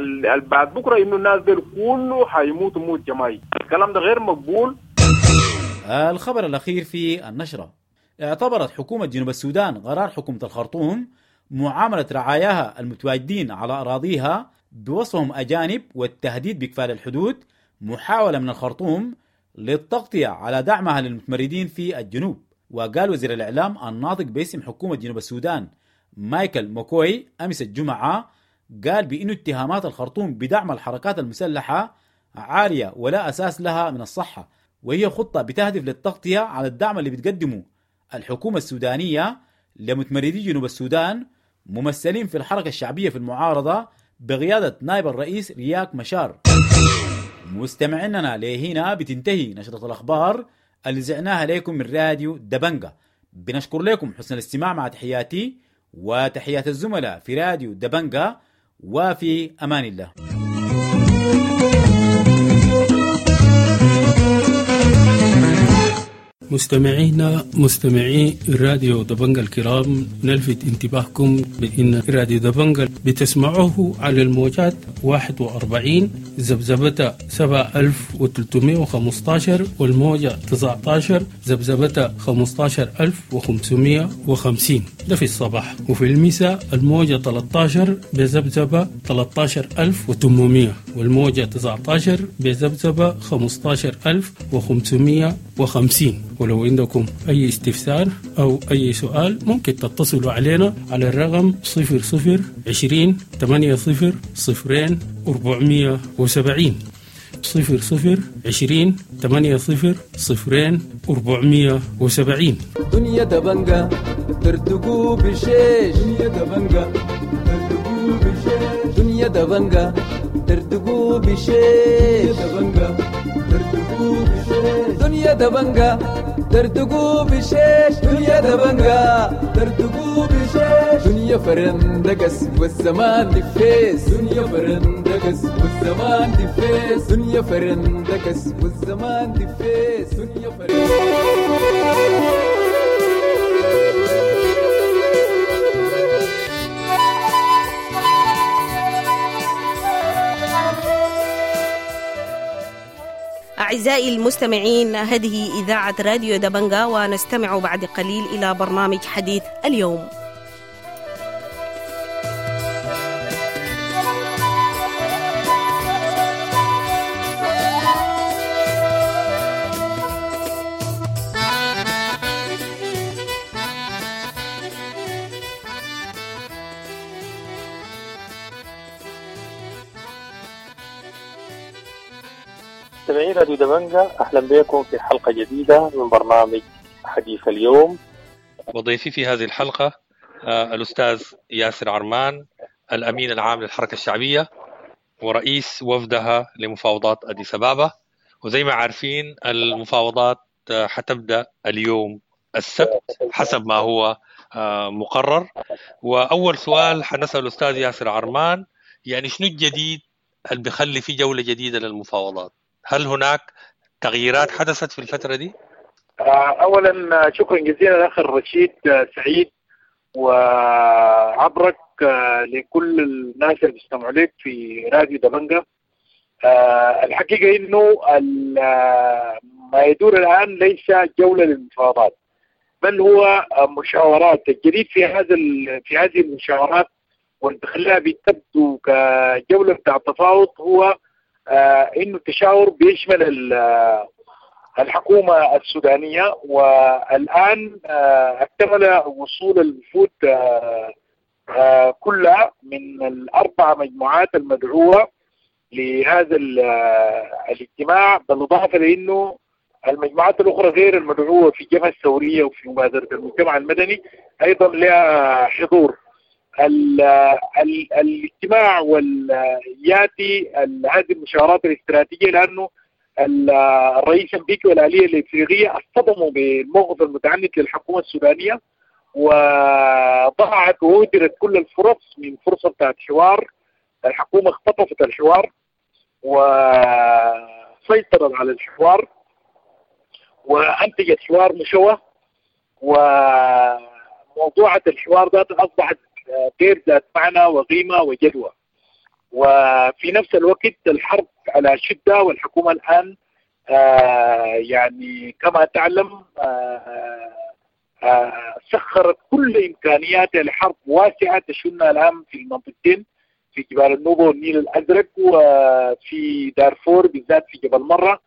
بعد بكرة إنه الناس دل كله هيموتوا موت جماعي. الكلام ده غير مقبول. الخبر الأخير في النشرة: اعتبرت حكومة جنوب السودان قرار حكومة الخرطوم معاملة رعاياها المتواجدين على أراضيها بوصفهم أجانب والتهديد بإقفال الحدود محاولة من الخرطوم للتغطية على دعمها للمتمردين في الجنوب. وقال وزير الإعلام الناطق باسم حكومة جنوب السودان مايكل موكوي أمس الجمعة قال بأن اتهامات الخرطوم بدعم الحركات المسلحة عارية ولا أساس لها من الصحة، وهي خطة بتهدف للتغطية على الدعم اللي بتقدمه الحكومة السودانية لمتمردي جنوب السودان ممثلين في الحركة الشعبية في المعارضة بقيادة نائب الرئيس رياك مشار. مستمعيننا لهنا بتنتهي نشرة الأخبار اللي زعناها لكم من راديو دبنجا. بنشكر لكم حسن الاستماع مع تحياتي وتحيات الزملاء في راديو دبنجا، وفي أمان الله. مستمعينا مستمعي الراديو دبنجة الكرام، نلفت انتباهكم بأن راديو دبنجة بتسمعوه على الموجات واحد وأربعين زبزبة سبعة ألف وثلاثمائة وخمسة عشر والموجة تسعة عشر زبزبة خمسة عشر ألف وخمسمائة وخمسين، ده في الصباح. وفي المساء الموجة ثلاثة عشر بزبزبة ثلاثة عشر ألف وثمانمائة والموجة تسعة عشر بزبزبة خمسة عشر ألف وخمسمائة وخمسين. ولو عندكم أي استفسار أو أي سؤال ممكن تتصلوا علينا على الرقم صفر صفر عشرين ثمانية صفر صفرين أربعمائة وسبعين صفر صفر عشرين ثمانية صفر صفرين أربعمائة وسبعين. دنيا دبنجة ترتقو بشيش، دنيا دبنجة ترتقو بشيش، دنيا دبنجة ترتقو بشيش، دبنجة ترتقو بشيش، دنيا دبنجة ترتقو بشيش، دنيا دبنجة ترتقو بشيش، دنيا فرندقس والزمان دفيس، دنيا فرندقس والزمان دفيس، دنيا فرندقس والزمان دفيس، دنيا فرندقس. أعزائي المستمعين، هذه إذاعة راديو دبنجة، ونستمع بعد قليل إلى برنامج حديث اليوم. مستمعين راديو دبنجة، أهلا بكم في حلقة جديدة من برنامج حديث اليوم. وضيفي في هذه الحلقة آه الأستاذ ياسر عرمان، الأمين العام للحركة الشعبية ورئيس وفدها لمفاوضات أديس أبابا. وزي ما عارفين المفاوضات آه حتبدأ اليوم السبت حسب ما هو آه مقرر. وأول سؤال حنسأل الأستاذ ياسر عرمان، يعني شنو الجديد اللي بيخلي في جولة جديدة للمفاوضات؟ هل هناك تغييرات حدثت في الفترة دي؟ أولا شكرا جزيلا أخي الرشيد سعيد، وعبرك لكل الناس اللي بيستمعوا لك في راديو دبنجة. الحقيقة إنه ما يدور الآن ليس جولة للمفاوضات، بل هو مشاورات. الجديد في هذا في هذه المشاورات واللي بخليها بتبدو كجولة بتاع التفاوض هو آه انه التشاور بيشمل الحكومة السودانية. والآن آه اكتمل وصول الوفود آه آه كلها من الأربع مجموعات المدعوة لهذا الاجتماع، بالإضافة لأنه المجموعات الأخرى غير المدعوة في الجبهة الثورية وفي مبادرة المجتمع المدني أيضا لها حضور. ال ال الاجتماع والياتي هذه المشاورات الاستراتيجية، لأنه الرئيس الأمريكي والآلية الإفريقية اصطدموا بالموقف المتعنت للحكومة السودانية، وضاعت وودرت كل الفرص من فرصة بتاعت حوار. الحكومة اختطفت الحوار وسيطرت على الحوار وأنتجت حوار مشوه، وموضوعة الحوار ذات أصبحت غير ذات معنى وقيمة وجدوى. وفي نفس الوقت الحرب على شدة، والحكومة الآن آه يعني كما تعلم آه آه سخرت كل إمكانياتها لحرب واسعة تشنها الآن في المنطقتين، في جبال النوبة والنيل الأزرق، وفي دارفور بالذات في جبل مرة،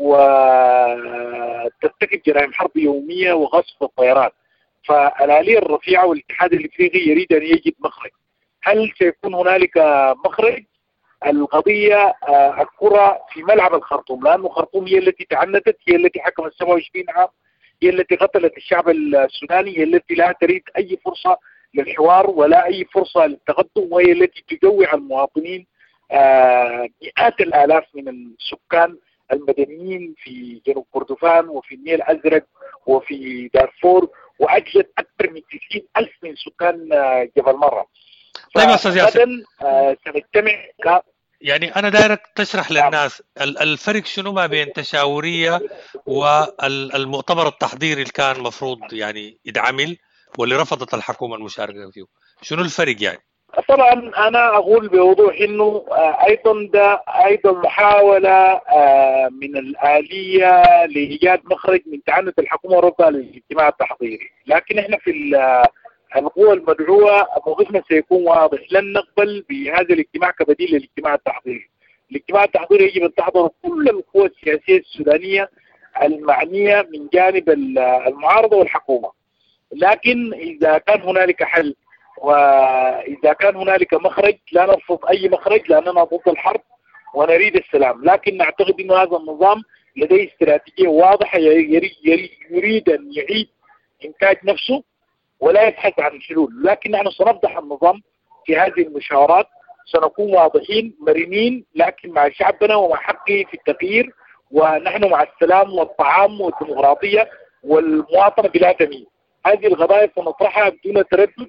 وترتكب جرائم حرب يومية وغصب الطيران. فالآلية الرفيعة والاتحاد الإفريقي يريد أن يجد مخرج. هل سيكون هنالك مخرج؟ القضية الكرة في ملعب الخرطوم، لأن الخرطوم هي التي تعنتت، هي التي حكمت سبعة وعشرين عام، هي التي قتلت الشعب السوداني، هي التي لا تريد أي فرصة للحوار ولا أي فرصة للتقدم، وهي التي تجوع المواطنين مئات الآلاف من السكان المدنيين في جنوب كردفان وفي النيل الأزرق وفي دارفور، وأجلت أكثر من تسعين ألف من سكان جبل مرة. طيب أستاذ ياسر، سنجتمع يعني أنا دايرك تشرح للناس الفرق شنو ما بين تشاورية والمؤتمر التحضيري اللي كان مفروض يعني يتعمل واللي رفضت الحكومة المشاركة فيه، شنو الفرق يعني؟ طبعا انا اقول بوضوح انه ايضا ده ايضا محاوله من الاليه لايجاد مخرج من تعنت الحكومه ورفضها للاجتماع التحضيري، لكن احنا في القوى المدعوه موقفنا سيكون واضح، لن نقبل بهذا الاجتماع كبديل للاجتماع التحضيري. الاجتماع التحضيري يجب ان تحضر كل القوى السياسيه السودانيه المعنيه من جانب المعارضه والحكومه، لكن اذا كان هنالك حل وإذا كان هنالك مخرج لا نرفض أي مخرج لأننا ضد الحرب ونريد السلام، لكن نعتقد أن هذا النظام لديه استراتيجية واضحة، يريد أن يعيد إنتاج نفسه ولا يبحث عن حلول، لكن نحن سنفضح النظام في هذه المشاورات، سنكون واضحين مرنين لكن مع شعبنا ومع حقه في التغيير، ونحن مع السلام والطعام والديمقراطية والمواطنة بلا تمييز. هذه القضايا سنطرحها بدون تردد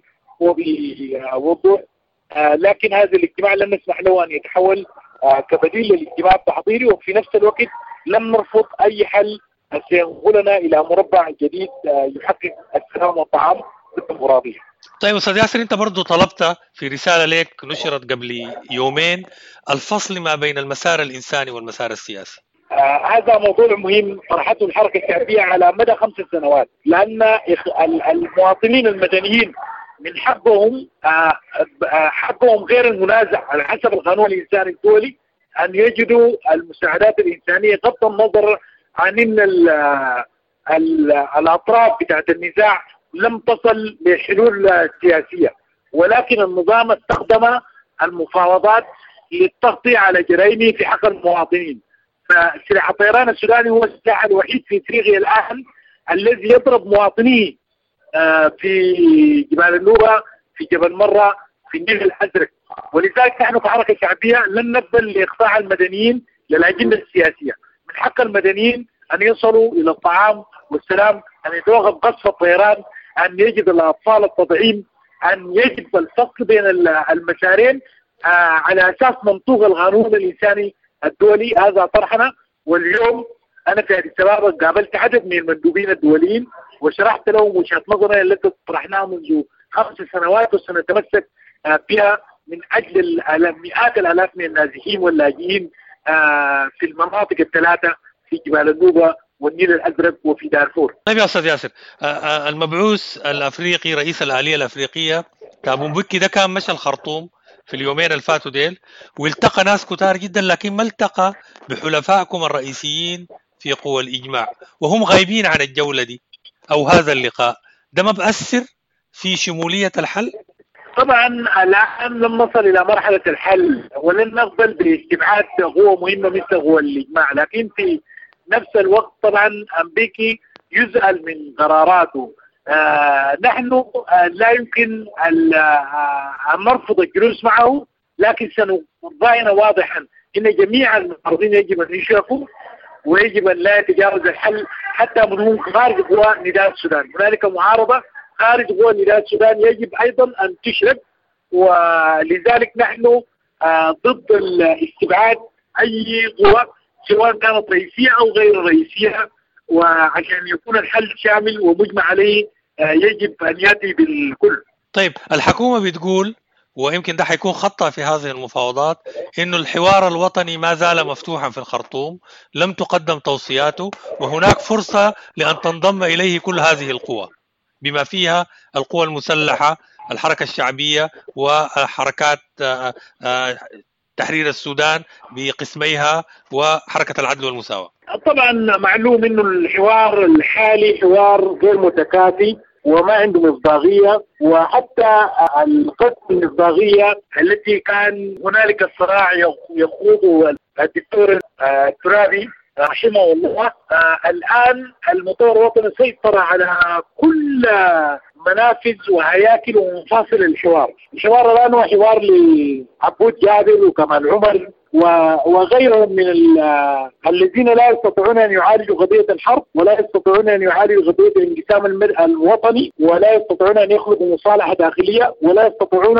وبوضوح، آه لكن هذا الاجتماع لن نسمح له أن يتحول آه كبديل للاجتماع التحضيري، وفي نفس الوقت لن نرفض أي حل سينقلنا إلى مربع جديد آه يحقق السلام والطعام بالديمقراطية. طيب أستاذ ياسر، أنت برضو طلبت في رسالة لك نشرت قبل يومين الفصل ما بين المسار الإنساني والمسار السياسي. آه هذا موضوع مهم طرحته الحركة الشعبية على مدى خمس سنوات، لأن المواطنين المدنيين من حقهم حقهم غير المنازع على حسب القانون الإنساني الدولي أن يجدوا المساعدات الإنسانية بغض النظر عن أن ال ال الأطراف بتاعت النزاع لم تصل لحلول سياسية، ولكن النظام استخدم المفاوضات للتغطية على جرائمه في حق المواطنين. فسلاح الطيران السوداني هو السلاح الوحيد في افريقيا الآن الذي يضرب مواطنيه في جبال النوبة، في جبل مرة، في النيل الأزرق، ولذلك نحن كحركة شعبية لن نقبل لإخضاع المدنيين للأجندة السياسية. من حق المدنيين أن يصلوا إلى الطعام والسلام، أن يتوقف قصف الطيران، أن يجد الأطفال التطعيم، أن يجب الفصل بين المسارين على أساس منطوق القانون الإنساني الدولي. هذا طرحنا، واليوم أنا في أديس أبابا قابلت عدد من المندوبين الدوليين وشرحت لهم وجهة نظرنا التي طرحناها منذ خمس سنوات وسنتمسك بها من أجل مئات الآلاف من النازحين واللاجئين في المناطق الثلاثة في جبال النوبة والنيل الأزرق وفي دارفور. طيب يا أستاذ ياسر، المبعوث الأفريقي رئيس الآلية الأفريقية تابو مبكي ده كان مشى الخرطوم في اليومين اللي فاتوا ديل والتقى ناس كتار جدا، لكن ما التقى بحلفائكم الرئيسيين في قوى الإجماع وهم غايبين عن الجولة دي أو هذا اللقاء. ده ما بأثر في شمولية الحل؟ طبعا الآن لم نصل إلى مرحلة الحل ولن نقبل باستبعاد قوة مهمة مثل قوى الإجماع، لكن في نفس الوقت طبعا أمبيكي يزعل من قراراته. آه نحن آه لا يمكن آه أن نرفض الجلوس معه، لكن سنضعنا واضحا إن جميع المعارضين يجب أن يشرفوا ويجب أن لا يتجاوز الحل حتى من خارج قوى نداء السودان. هنالك معارضة خارج قوى نداء السودان يجب أيضا أن تشرف، ولذلك نحن آه ضد الاستبعاد أي قوى سواء كانت رئيسية أو غير رئيسية، وعشان يكون الحل شامل ومجمع عليه يجب أن يأتي بالكل. طيب الحكومة بتقول ويمكن ده حيكون خطأ في هذه المفاوضات إنه الحوار الوطني ما زال مفتوحا في الخرطوم، لم تقدم توصياته وهناك فرصة لأن تنضم إليه كل هذه القوى بما فيها القوى المسلحة، الحركة الشعبية وحركات تحرير السودان بقسميها وحركة العدل والمساواة. طبعا معلوم انه الحوار الحالي حوار غير متكافي وما عنده مصداقية، وحتى القسم المصداقية التي كان هنالك الصراع يخوضه الدكتور الترابي رحمه الله، الآن المطور الوطني سيطر على كل منافذ وهياكل ومفاصل الحوار. الحوار الآن هو حوار لعبود جابر وكمال عمر وغيرهم من الذين لا يستطيعون أن يعالجوا قضية الحرب ولا يستطيعون أن يعالجوا قضية الانقسام الوطني ولا يستطيعون أن يخلقوا مصالحة داخلية ولا يستطيعون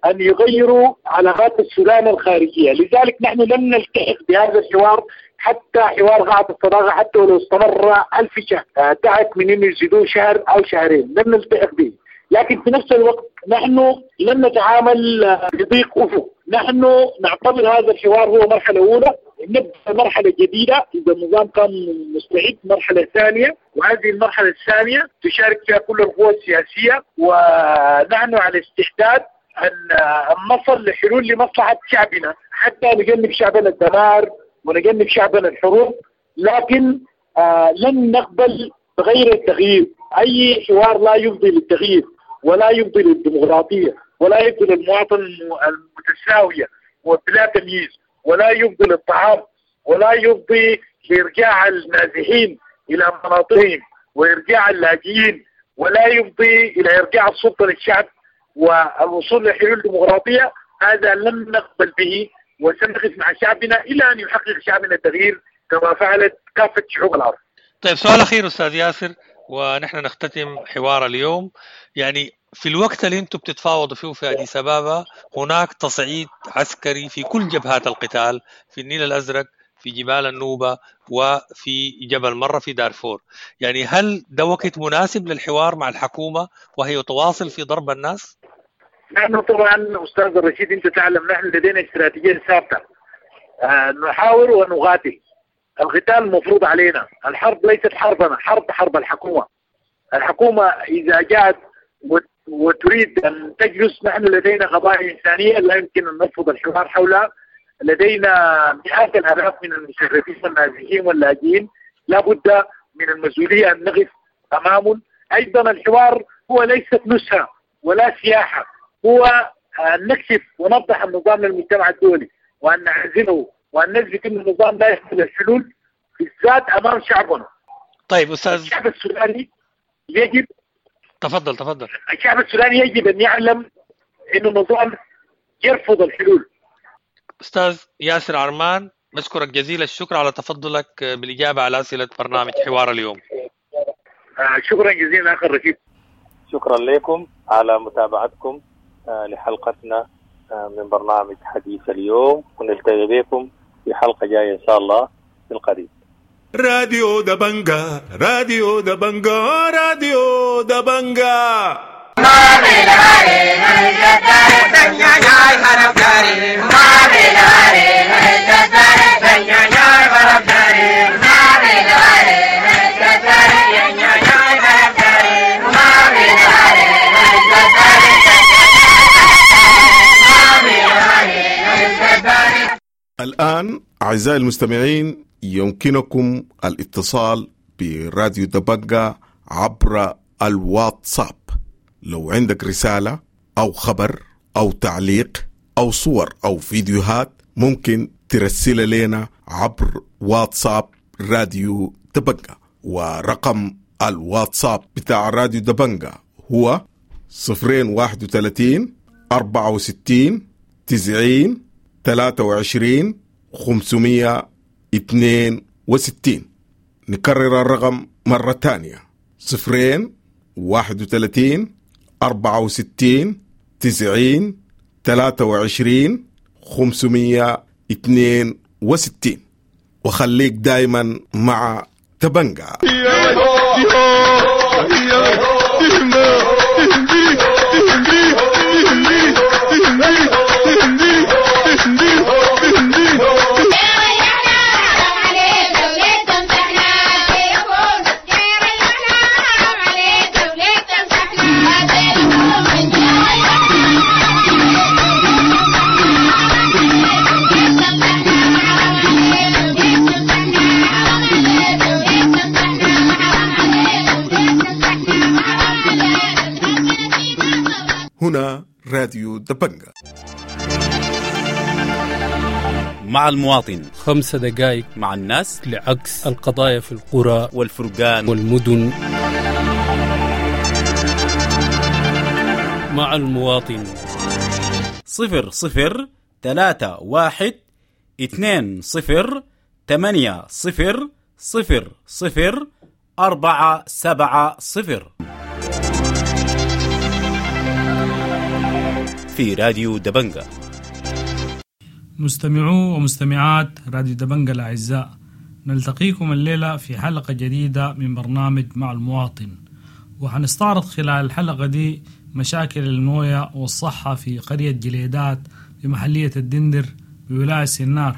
أن يغيروا علاقات السودان الخارجية. لذلك نحن لم نلتحق بهذا الحوار، حتى حوار قاعة الصداقة حتى ولو استمر ألف شهر دعت من أن يزيدوه شهر أو شهرين لم نلتحق به. لكن في نفس الوقت نحن لن نتعامل بضيق أفق. نحن نعتبر هذا الحوار هو مرحلة أولى، نبدأ مرحلة جديدة إذا النظام كان مستعد، مرحلة ثانية، وهذه المرحلة الثانية تشارك فيها كل القوى السياسية، ونحن على استعداد أن نصل لحلول لمصلحة شعبنا حتى نجنب شعبنا الدمار ونجنب شعبنا الحروب. لكن آه لن نقبل بغير التغيير. أي حوار لا يفضي للتغيير ولا يفضي للديمقراطية ولا يفضي للمواطن المتساوية وبلا تمييز ولا يفضي للطعام ولا يفضي لإرجاع النازحين إلى مناطقهم وإرجاع اللاجئين ولا يفضي إلى إرجاع السلطة للشعب والوصول لحلول ديمقراطية. هذا لن نقبل به، وسنقف مع شعبنا إلى أن يحقق شعبنا التغيير كما فعلت كافة شعوب الأرض. طيب سؤال أخير أستاذ ياسر ونحن نختتم حوار اليوم. يعني في الوقت اللي انتم بتتفاوضوا فيه في أديس أبابا هناك تصعيد عسكري في كل جبهات القتال، في النيل الأزرق، في جبال النوبة، وفي جبل مرة في دارفور. يعني هل ده وقت مناسب للحوار مع الحكومة وهي تواصل في ضرب الناس؟ نحن طبعا أستاذ الرشيد أنت تعلم نحن لدينا استراتيجية ثابتة، آه نحاور ونقاتل. القتال مفروض علينا، الحرب ليست حربنا، حرب حرب الحكومة. الحكومة إذا جاءت وتريد أن تجلس، نحن لدينا قضايا إنسانية لا يمكن أن نرفض الحوار حولها. لدينا مئات الآلاف من المشرفين والنازحين واللاجئين، لا بد من المسؤولية أن نقف أمامهم. أيضا الحوار هو ليست نزهة ولا سياحة، هو أن نكشف ونوضح النظام للمجتمع الدولي وأن نعزله وأن نثبت أن النظام لا يحمل الحلول بالذات أمام شعبنا. طيب أستاذ، الشعب السوداني يجب تفضل تفضل الشعب السوداني يجب أن يعلم أن النظام يرفض الحلول. أستاذ ياسر عرمان، نشكرك جزيل الشكر على تفضلك بالإجابة على أسئلة برنامج حوار اليوم. آه شكرا جزيلا أخي رشيد. شكرا لكم على متابعتكم لحلقتنا من برنامج حديث اليوم، ونلتقي بكم في حلقة جاية إن شاء الله في القريب. راديو دبنجا راديو دبنجا راديو دبنجا الآن أعزائي المستمعين يمكنكم الاتصال براديو دبنجا عبر الواتساب. لو عندك رسالة أو خبر أو تعليق أو صور أو فيديوهات ممكن ترسل لنا عبر واتساب راديو دبنجا، ورقم الواتساب بتاع راديو دبنجا هو صفرين واحد وثلاثين أربعة وستين تسعين ثلاثة وعشرين خمسمية اثنين وستين. نكرر الرقم مرة تانية صفرين واحد وثلاثين أربعة وستين تسعين ثلاثة وعشرين خمسمية اثنين وستين. وخليك دايما مع دبنجا. هنا راديو دبنجا مع المواطن، خمس دقائق مع الناس لعكس القضايا في القرى والفرقان والمدن. مع المواطن صفر صفر ثلاثة واحد اثنين صفر ثمانية صفر صفر صفر أربعة سبعة صفر. في راديو دبنجة. مستمعو ومستمعات راديو دبنجة الأعزاء، نلتقيكم الليلة في حلقة جديدة من برنامج مع المواطن، وحنستعرض خلال الحلقة دي مشاكل الموية والصحة في قرية جليدات بمحلية الدندر بولاية سنار،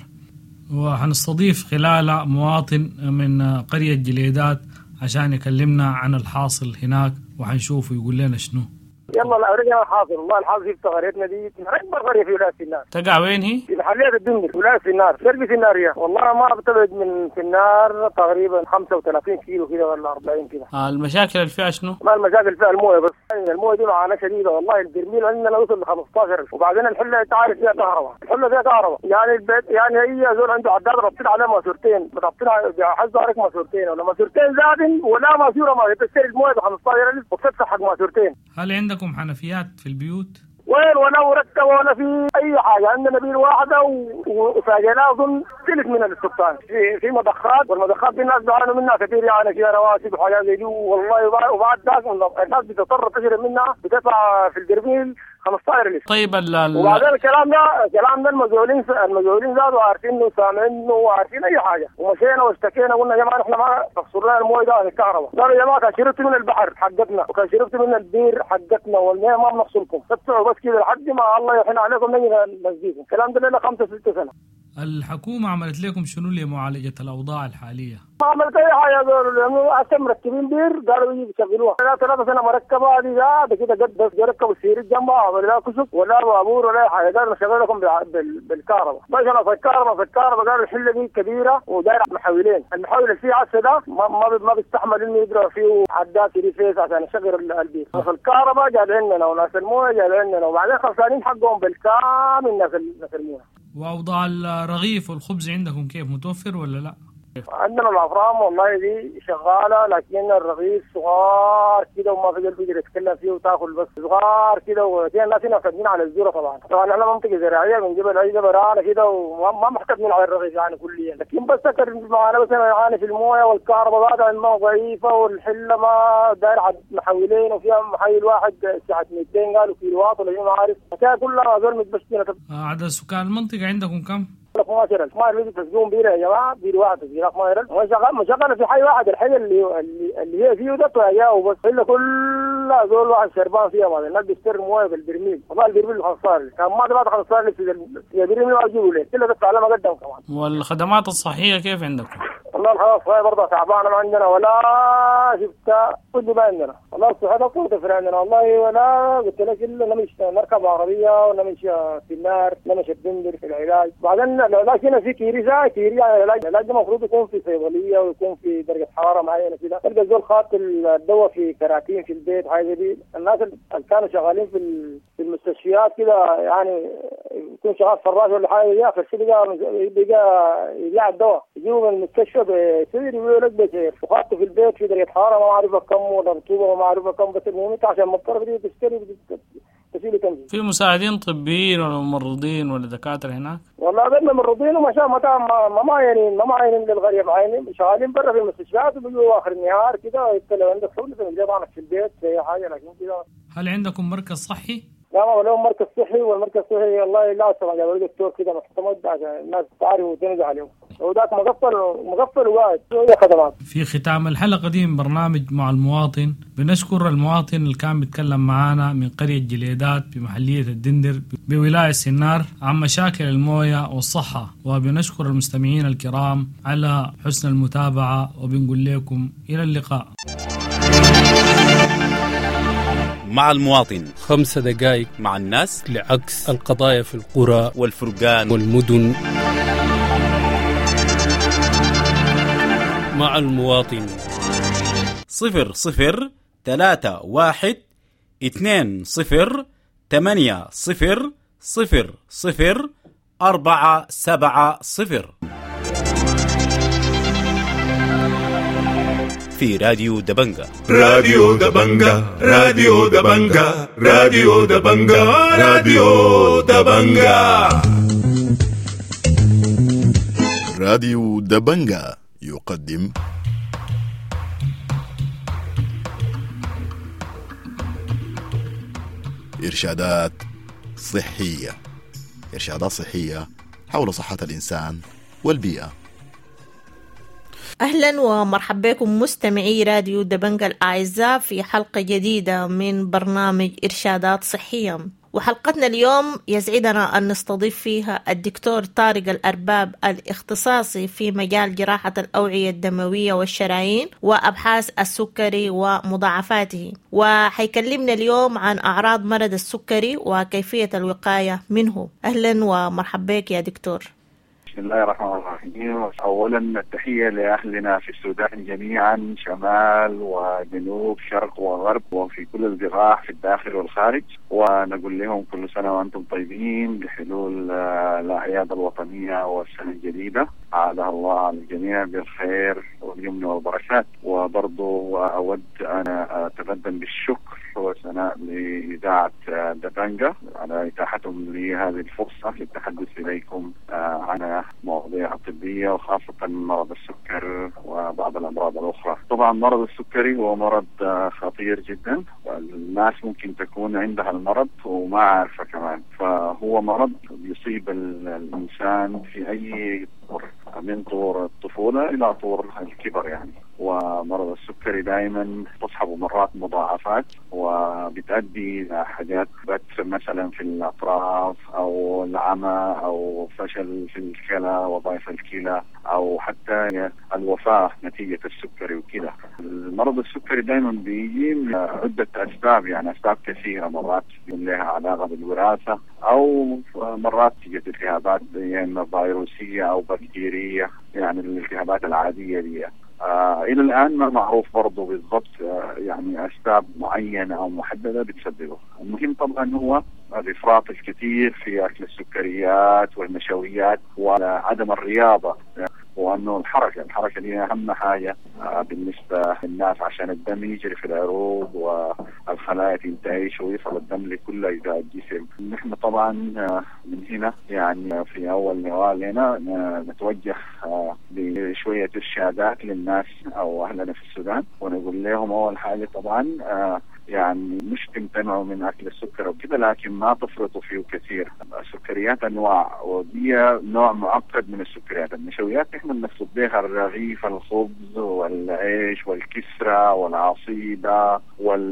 وحنستضيف خلال مواطن من قرية جليدات عشان يكلمنا عن الحاصل هناك، وحنشوف ويقول لنا شنو. يلا لا رجع الحاصل، والله الحاصل في قريتنا دي اكبر قريه في ولايه سنار. تقع وين هي؟ في محليه الدندر ولايه سنار، شرق سناريه. والله ما بتبعد من سنار تقريبا خمسة وثلاثين كيلو كده ولا أربعين كده. آه المشاكل اللي فيها شنو؟ ما المشاكل فيها المويه بس، المويه دي معاناه شديده والله. البرميل عندنا وصل ل خمستاشر، وبعدين الحله انت عارف فيها كهرباء، الحله فيها كهرباء، يعني البيت يعني هي زول عنده عداد ربطين عليه ماسورتين، ربطين حز ظهرك ماسورتين ولا ماسورتين زادن ولا ماسوره، ما بتشتري المويه ب خمستاشر ألف وبتدفع حق ماسورتين. هل عندكم حنفيات في البيوت؟ وين ولا مركب ولا في اي حاجه، عندنا بير واحده وفاجئنا اظن ثلث من السكان في في مضخات، والمضخات دي الناس بيعانوا منها كثير، يعني فيها رواسب وحاجات زي دي والله. وبعد ذاك الناس بتضطر تشرب منها، بتدفع في الجرميل خمستاشر ألف. طيب ال وبعدين الكلام ده الكلام ده المسؤولين المسؤولين زادوا عارفينه وسامعينه وعارفين اي حاجه، ومشينا واشتكينا قلنا يا جماعه احنا ما تفصلنا المويه ده الكهرباء. قالوا يا جماعه كان شربت من البحر حقتنا وكان شربت من البير حقتنا والمياه ما بنفصلكم، تدفعوا بس كده لحد ما الله يحن عليكم نجي نسجيكم. الكلام ده لنا خمسة ستة سنه. الحكومه عملت لكم شنو لمعالجه الاوضاع الحاليه؟ ما عملت اي حاجه، لانه احسن مركبين بير قالوا يجي يشغلوها. لا ثلاث سنه مركبه هذه قاعده كده قد بس يركبوا السير جنبها ولا كسب ولا بابور ولا حاجه، قالوا نشغل لكم بالكهرباء. بس انا في الكهرباء في الكهرباء قالوا الحله دي كبيره ودايره محاولين، المحاول اللي فيه عسى ده ما ما, ما بيستحمل انه يضرب فيه عداد ريفيس عشان يشغل البير. في الكهرباء جاب عندنا وناس المويه جاب عندنا، وبعدين خسرانين حقهم بالكامل ناس ناس المويه. واوضاع الرغيف والخبز عندكم كيف، متوفر ولا لا؟ عندنا الافرام والله دي شغاله، لكن الرغيف صغار كده وما في قلب يقدر يتكلم فيه وتاكل بس صغار كده، وفي الناس هنا فاضيين على الذره. طبعا طبعا احنا منطقه زراعيه من جبل عيده برانا كده وما محتاجين على الرغيف يعني كليا، لكن بس سكر معانا بس نعاني في المويه والكهرباء بعد عندنا ضعيفه، والحله ما داير عد محولين وفيها محيل واحد ساعه مئتين قالوا كيلوات ولا ما عارف، الحكايه كلها زول متبشرين. عدد سكان المنطقه عندكم كم؟ ما شرل ما يريد تسجون بيره يا جماعه، بير واحد تسجيلات ما يرل، مشغل مشغل في حي واحد، الحي اللي اللي هي فيه ده توجاه وبس، الا كلها زول واحد شربان فيها. ما الناس بيشتري مويه بالبرميل، والله البرميل خمستاشر كان ما تبغى خمستاشر في البرميل ما يجيبوا ليه كله تدفع على ما قدم كمان. والخدمات الصحيه كيف عندكم؟ والله الخلاص صحيح برضه تعبانه ما عندنا ولا شفتها كل ما عندنا، والله الصحه كلها تفرق عندنا والله، ولا قلت لك الا نمشي نركب عربيه ونمشي في النار نمشي الدندر في العلاج. بعدين العلاج هنا في كيريزا كيري يعني العلاج العلاج المفروض يكون في صيدليه ويكون في درجه حراره معينه كده، تلقى زول خاط الدواء في كراتين في البيت حاجه دي. الناس اللي كانوا شغالين في في المستشفيات كده يعني يكون شغال فراش ولا حاجه دي، اخر شيء بقى بقى يبيع الدواء يجيبوا من المستشفى بسير يقول لك بسير، وخاطه في البيت في درجه حراره ما عارفه كم ولا رطوبه ما عارفه كم، بس المهم عشان مضطر بدي تشتري في مساعدين طبيين ولا ممرضين ولا دكاتره هناك؟ والله بدنا ممرضين وما شاء الله ما ما يعني ما معينين للغريب، معينين شغالين برا في المستشفيات وبيجوا اخر النهار كده يتكلموا عندك شغل تلقى عنك في البيت زي حاجه، لكن كده. هل عندكم مركز صحي؟ لا ما ولا مركز صحي، والمركز الصحي الله لا طبعا جابوا لي دكتور كده محتمد عشان الناس تعرف وتنزل عليهم، وذاك مغفل مغفل وقاعد شويه خدمات. في ختام الحلقه دي من برنامج مع المواطن بنشكر المواطن اللي كان بيتكلم معانا من قريه جليدات بمحليه الدندر بولايه سنار عن مشاكل المويه والصحه، وبنشكر المستمعين الكرام على حسن المتابعه، وبنقول لكم الى اللقاء. مع المواطن خمس دقائق مع الناس لعكس القضايا في القرى والفرقان والمدن. مع المواطن صفر صفر ثلاثة واحد اثنين صفر ثمانية صفر صفر صفر أربعة سبعة صفر. في راديو دبنجة. راديو دبنجة راديو دبنجة راديو دبنجة راديو دبنجة راديو دبنجة يقدم إرشادات صحية، إرشادات صحية حول صحة الإنسان والبيئة. أهلا ومرحبا بكم مستمعي راديو دبنجة الأعزاء في حلقة جديدة من برنامج إرشادات صحية. وحلقتنا اليوم يسعدنا أن نستضيف فيها الدكتور طارق الأرباب، الاختصاصي في مجال جراحة الأوعية الدموية والشرايين وأبحاث السكري ومضاعفاته، وحيكلمنا اليوم عن أعراض مرض السكري وكيفية الوقاية منه. أهلا ومرحبا بك يا دكتور. بسم الله الرحمن الرحيم. أولا التحية لأهلنا في السودان جميعا، شمال وجنوب شرق وغرب وفي كل البقاع في الداخل والخارج، ونقول لهم كل سنة وأنتم طيبين بحلول الأعياد الوطنية والسنة الجديدة، عادها الله على الجميع بالخير واليمن والبركات. وبرضو أود أنا أتقدم بالشكر وثناء لإذاعة دبنجة على إتاحتهم لي هذه الفرصة للتحدث إليكم عن مواضيع طبية وخاصة مرض السكر وبعض الأمراض الأخرى. طبعا مرض السكري هو مرض خطير جدا، والناس ممكن تكون عندها المرض وما عارفة كمان، فهو مرض يصيب الإنسان في أي طور من طور الطفولة إلى طور الكبر يعني. ومرض السكري دائما تصحب مرات مضاعفات وبتؤدي إلى حاجات بث مثلا في الأطراف أو العمى أو فشل في الكلى وضعف الكلى أو حتى الوفاة نتيجة السكري وكذا. المرض السكري دائما بيجي من عدة أسباب، يعني أسباب كثيرة، مرات لها علاقة بالوراثة أو مرات تجد التهابات يعني فيروسية أو بكتيرية، يعني الالتهابات العادية دي. آه إلى الآن ما معروف برضو بالضبط آه يعني أسباب معينة أو محددة بتسببه. المهم طبعا هو الإفراط الكثير في أكل السكريات والنشويات وعدم الرياضة، وأنه الحركة الحركة دي أهم حاجة آه بالنسبة للناس عشان الدم يجري في العروق والخلايا تنتعش ويصل الدم لكل أجزاء الجسم. نحن طبعا آه من هنا يعني في أول نوالنا نتوجه آه بشوية إرشادات للناس أو أهلنا في السودان، ونقول لهم أول حاجة طبعا آه يعني مش تمتنعوا من أكل السكر وكذا، لكن ما تفرطوا فيه كثير. السكريات أنواع، ودي نوع معقد من السكريات. النشويات نحن بنقصد بها الرغيف، الخبز والعيش والكسرة والعصيدة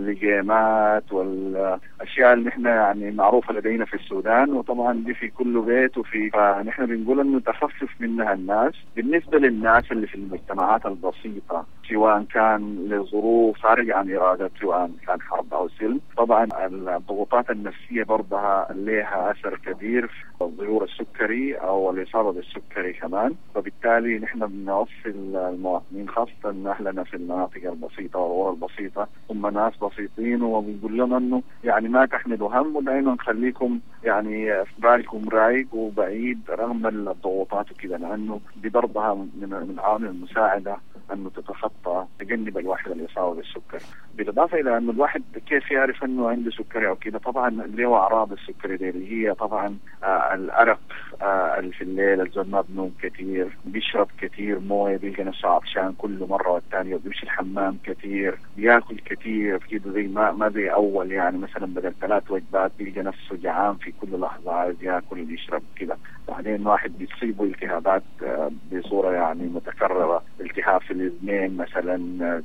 واللجيمات والأشياء اللي نحن يعني معروفة لدينا في السودان، وطبعا دي في كل بيت وفي، فنحن بنقول إنه تخفف منها الناس. بالنسبة للناس اللي في المجتمعات البسيطة سواء كان لظروف خارج عن إرادة، سواء كان حرب أو سلم، طبعا الضغوطات النفسية برضها لها أثر كبير في ظهور السكري أو الإصابة بالسكري كمان. فبالتالي نحن بنوصل المواطنين خاصة أهلنا في المناطق البسيطة والغرف البسيطة هم ناس بسيطين، وبنقول لهم إنه يعني ما تحملوا هم، ودائما خليكم يعني في بالكم رايق وبعيد رغم الضغوطات وكذا، لأنه دي برضها من العوامل المساعدة أنه تتخطى تجنب الواحد الإصابة بالسكر. بالإضافة إلى أنه الواحد كيف يعرف أنه عنده سكري أو كده، طبعا له أعراض السكري دي اللي هي طبعا آه الأرق آه اللي في الليل، الزول ما بنوم كثير، بيشرب كثير موية، بيلقى نفسه عطشان كل مرة والثانية، بيمشي الحمام كثير، بياكل كثير كده زي ما ما زي أول، يعني مثلا بدل ثلاث وجبات بيلقى نفسه جعان في كل لحظة عايز ياكل يشرب كده. بعدين واحد بيصيبه التهابات آه بصورة يعني متكررة، التهاب في الاذنين مثلا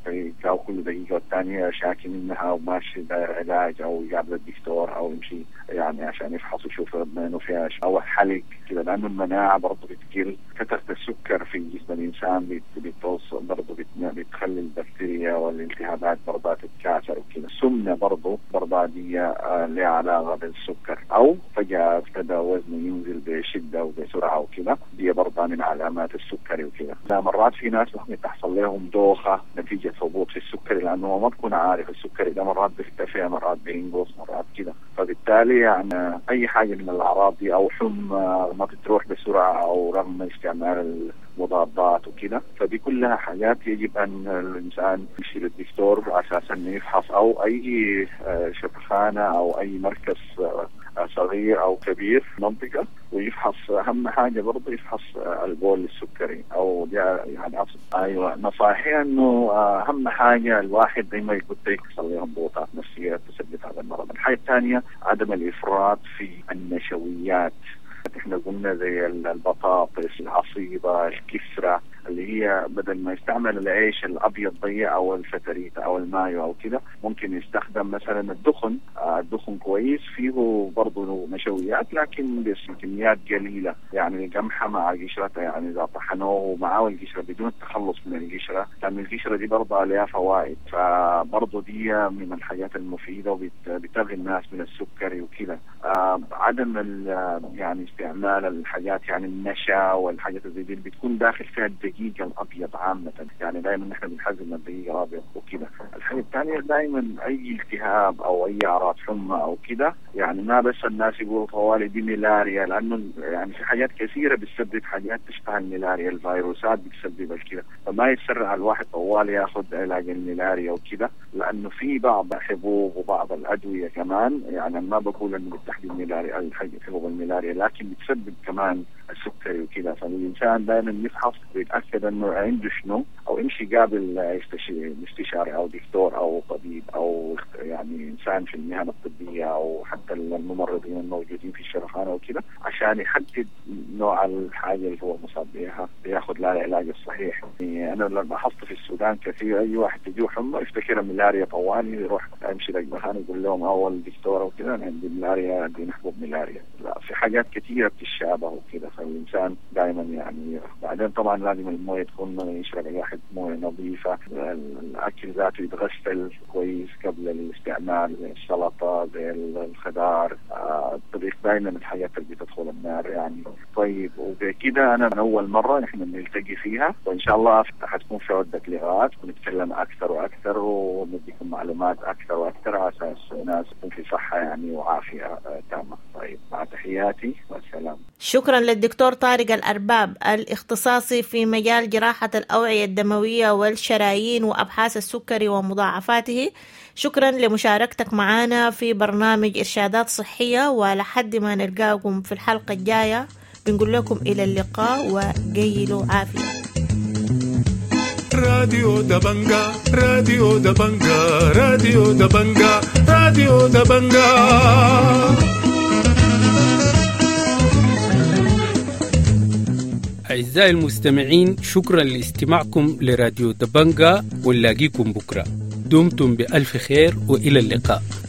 أو كل دقيقة والثانية شاكي منها وماشي داير علاج أو يقابل الدكتور أو يمشي يعني عشان يفحص ويشوف إنه فيها أو حلق كده، لأنه المناعة برضه بتقل. كثرة السكر في جسم الإنسان بتوصل برضه بتخلي البكتيريا والالتهابات برضه تتكاثر وكده. السمنة برضه برضه دي لها علاقة بالسكر، أو فجأة ابتدى وزنه ينزل بشدة وبسرعة وكده، دي برضه من علامات السكري وكده. لا مرات في ناس ممكن تحصل لهم دوخة نتيجة هبوط في السكري، لأنه ما بكون عارف السكري ده مرات بيرتفع مرات بينقص مرات كده. فبالتالي يعني أي حاجة من الأعراض دي أو حمى ما بتروح بسرعة أو رغم استعمال المضادات وكده، فدي كلها حاجات يجب أن الإنسان يمشي للدكتور على أساس أنه يفحص، أو أي شفخانة أو أي مركز صغير أو كبير في المنطقة، ويفحص أهم حاجة برضه يفحص البول السكري أو يعني أصل. أيوة نصائحي إنه أهم حاجة الواحد دايما يكون يحصل لهم ضغوطات نفسية تسبب هذا المرض. الحاجة الثانية عدم الإفراط في النشويات، احنا قلنا زي البطاطس، العصيدة، الكسرة، اللي هي بدل ما يستعمل العيش الأبيض ضيق أو الفتريتة أو المايو أو كده، ممكن يستخدم مثلا الدخن. آه الدخن كويس، فيه برضه نشويات لكن بكميات قليلة، يعني القمحة مع قشرتها، يعني إذا طحنوه معاه القشرة بدون التخلص من القشرة، لأن القشرة دي برضه عليها فوائد، فبرضه دي من الحاجات المفيدة وبتغي الناس من السكري وكده. آه عدم يعني استعمال الحاجات يعني النشا والحاجات زي دي بتكون داخل فيها الدقيق الابيض عامه، يعني دائما نحن بنحزم الدقيق الابيض وكده. الحاجه الثانيه دائما اي التهاب او اي اعراض حمى او كده، يعني ما بس الناس يقولوا طوالي دي ملاريا، لانه يعني في حاجات كثيره بتسبب حاجات تشبه الملاريا، الفيروسات بتسبب كده، فما يتسرع الواحد طوالي ياخذ علاج الملاريا وكده، لانه في بعض الحبوب وبعض الادويه كمان، يعني ما بقول انه بالتحديد ملاريا الحاجه حبوب الملاريا، لكن بتسبب كمان السكري وكده. فالإنسان دائما يفحص ويتأكد أنه عنده شنو، أو يمشي قابل مستشاري أو دكتور أو طبيب أو يعني إنسان في المهن الطبية أو حتى الممرضين الموجودين في الشرخانة وكده، عشان يحدد نوع الحاجة اللي هو مصاب بها ياخذ لها العلاج الصحيح. يعني أنا لما لاحظت في السودان كثير أي واحد تجيه حمى يفتكر ملاريا طوالي، يروح يمشي للمهن يقول لهم أول دكتور وكذا أنا عندي ملاريا، عندي حبوب ملاريا. لا، في حاجات كثيرة بتشابه وكده، فالإنسان دائما يعني. بعدين طبعا لازم المويه تكون يشرب الواحد مويه نظيفه، الاكل ذاته يتغسل كويس قبل الاستعمال، زي السلطه زي الخضار، الطبيخ دائما الحاجات اللي بتدخل النار يعني. طيب وبكده انا من اول مره نحن بنلتقي فيها، وان شاء الله حتكون في عده لقاءات ونتكلم اكثر واكثر ونديكم معلومات اكثر واكثر على اساس الناس تكون في صحه يعني وعافيه تامه. طيب مع تحياتي والسلام. شكرا للدكتور طارق الأرباب الاختصاصي في مجال جراحة الأوعية الدموية والشرايين وأبحاث السكري ومضاعفاته. شكرا لمشاركتك معنا في برنامج إرشادات صحية، ولحد ما نلقاكم في الحلقة الجاية بنقول لكم إلى اللقاء وجيلوا عافية. راديو دبنجا راديو دبنجا راديو دبنجا راديو دبنجا. أعزائي المستمعين، شكرا لاستماعكم لراديو دبنجا، ونلاقيكم بكرة. دمتم بألف خير وإلى اللقاء.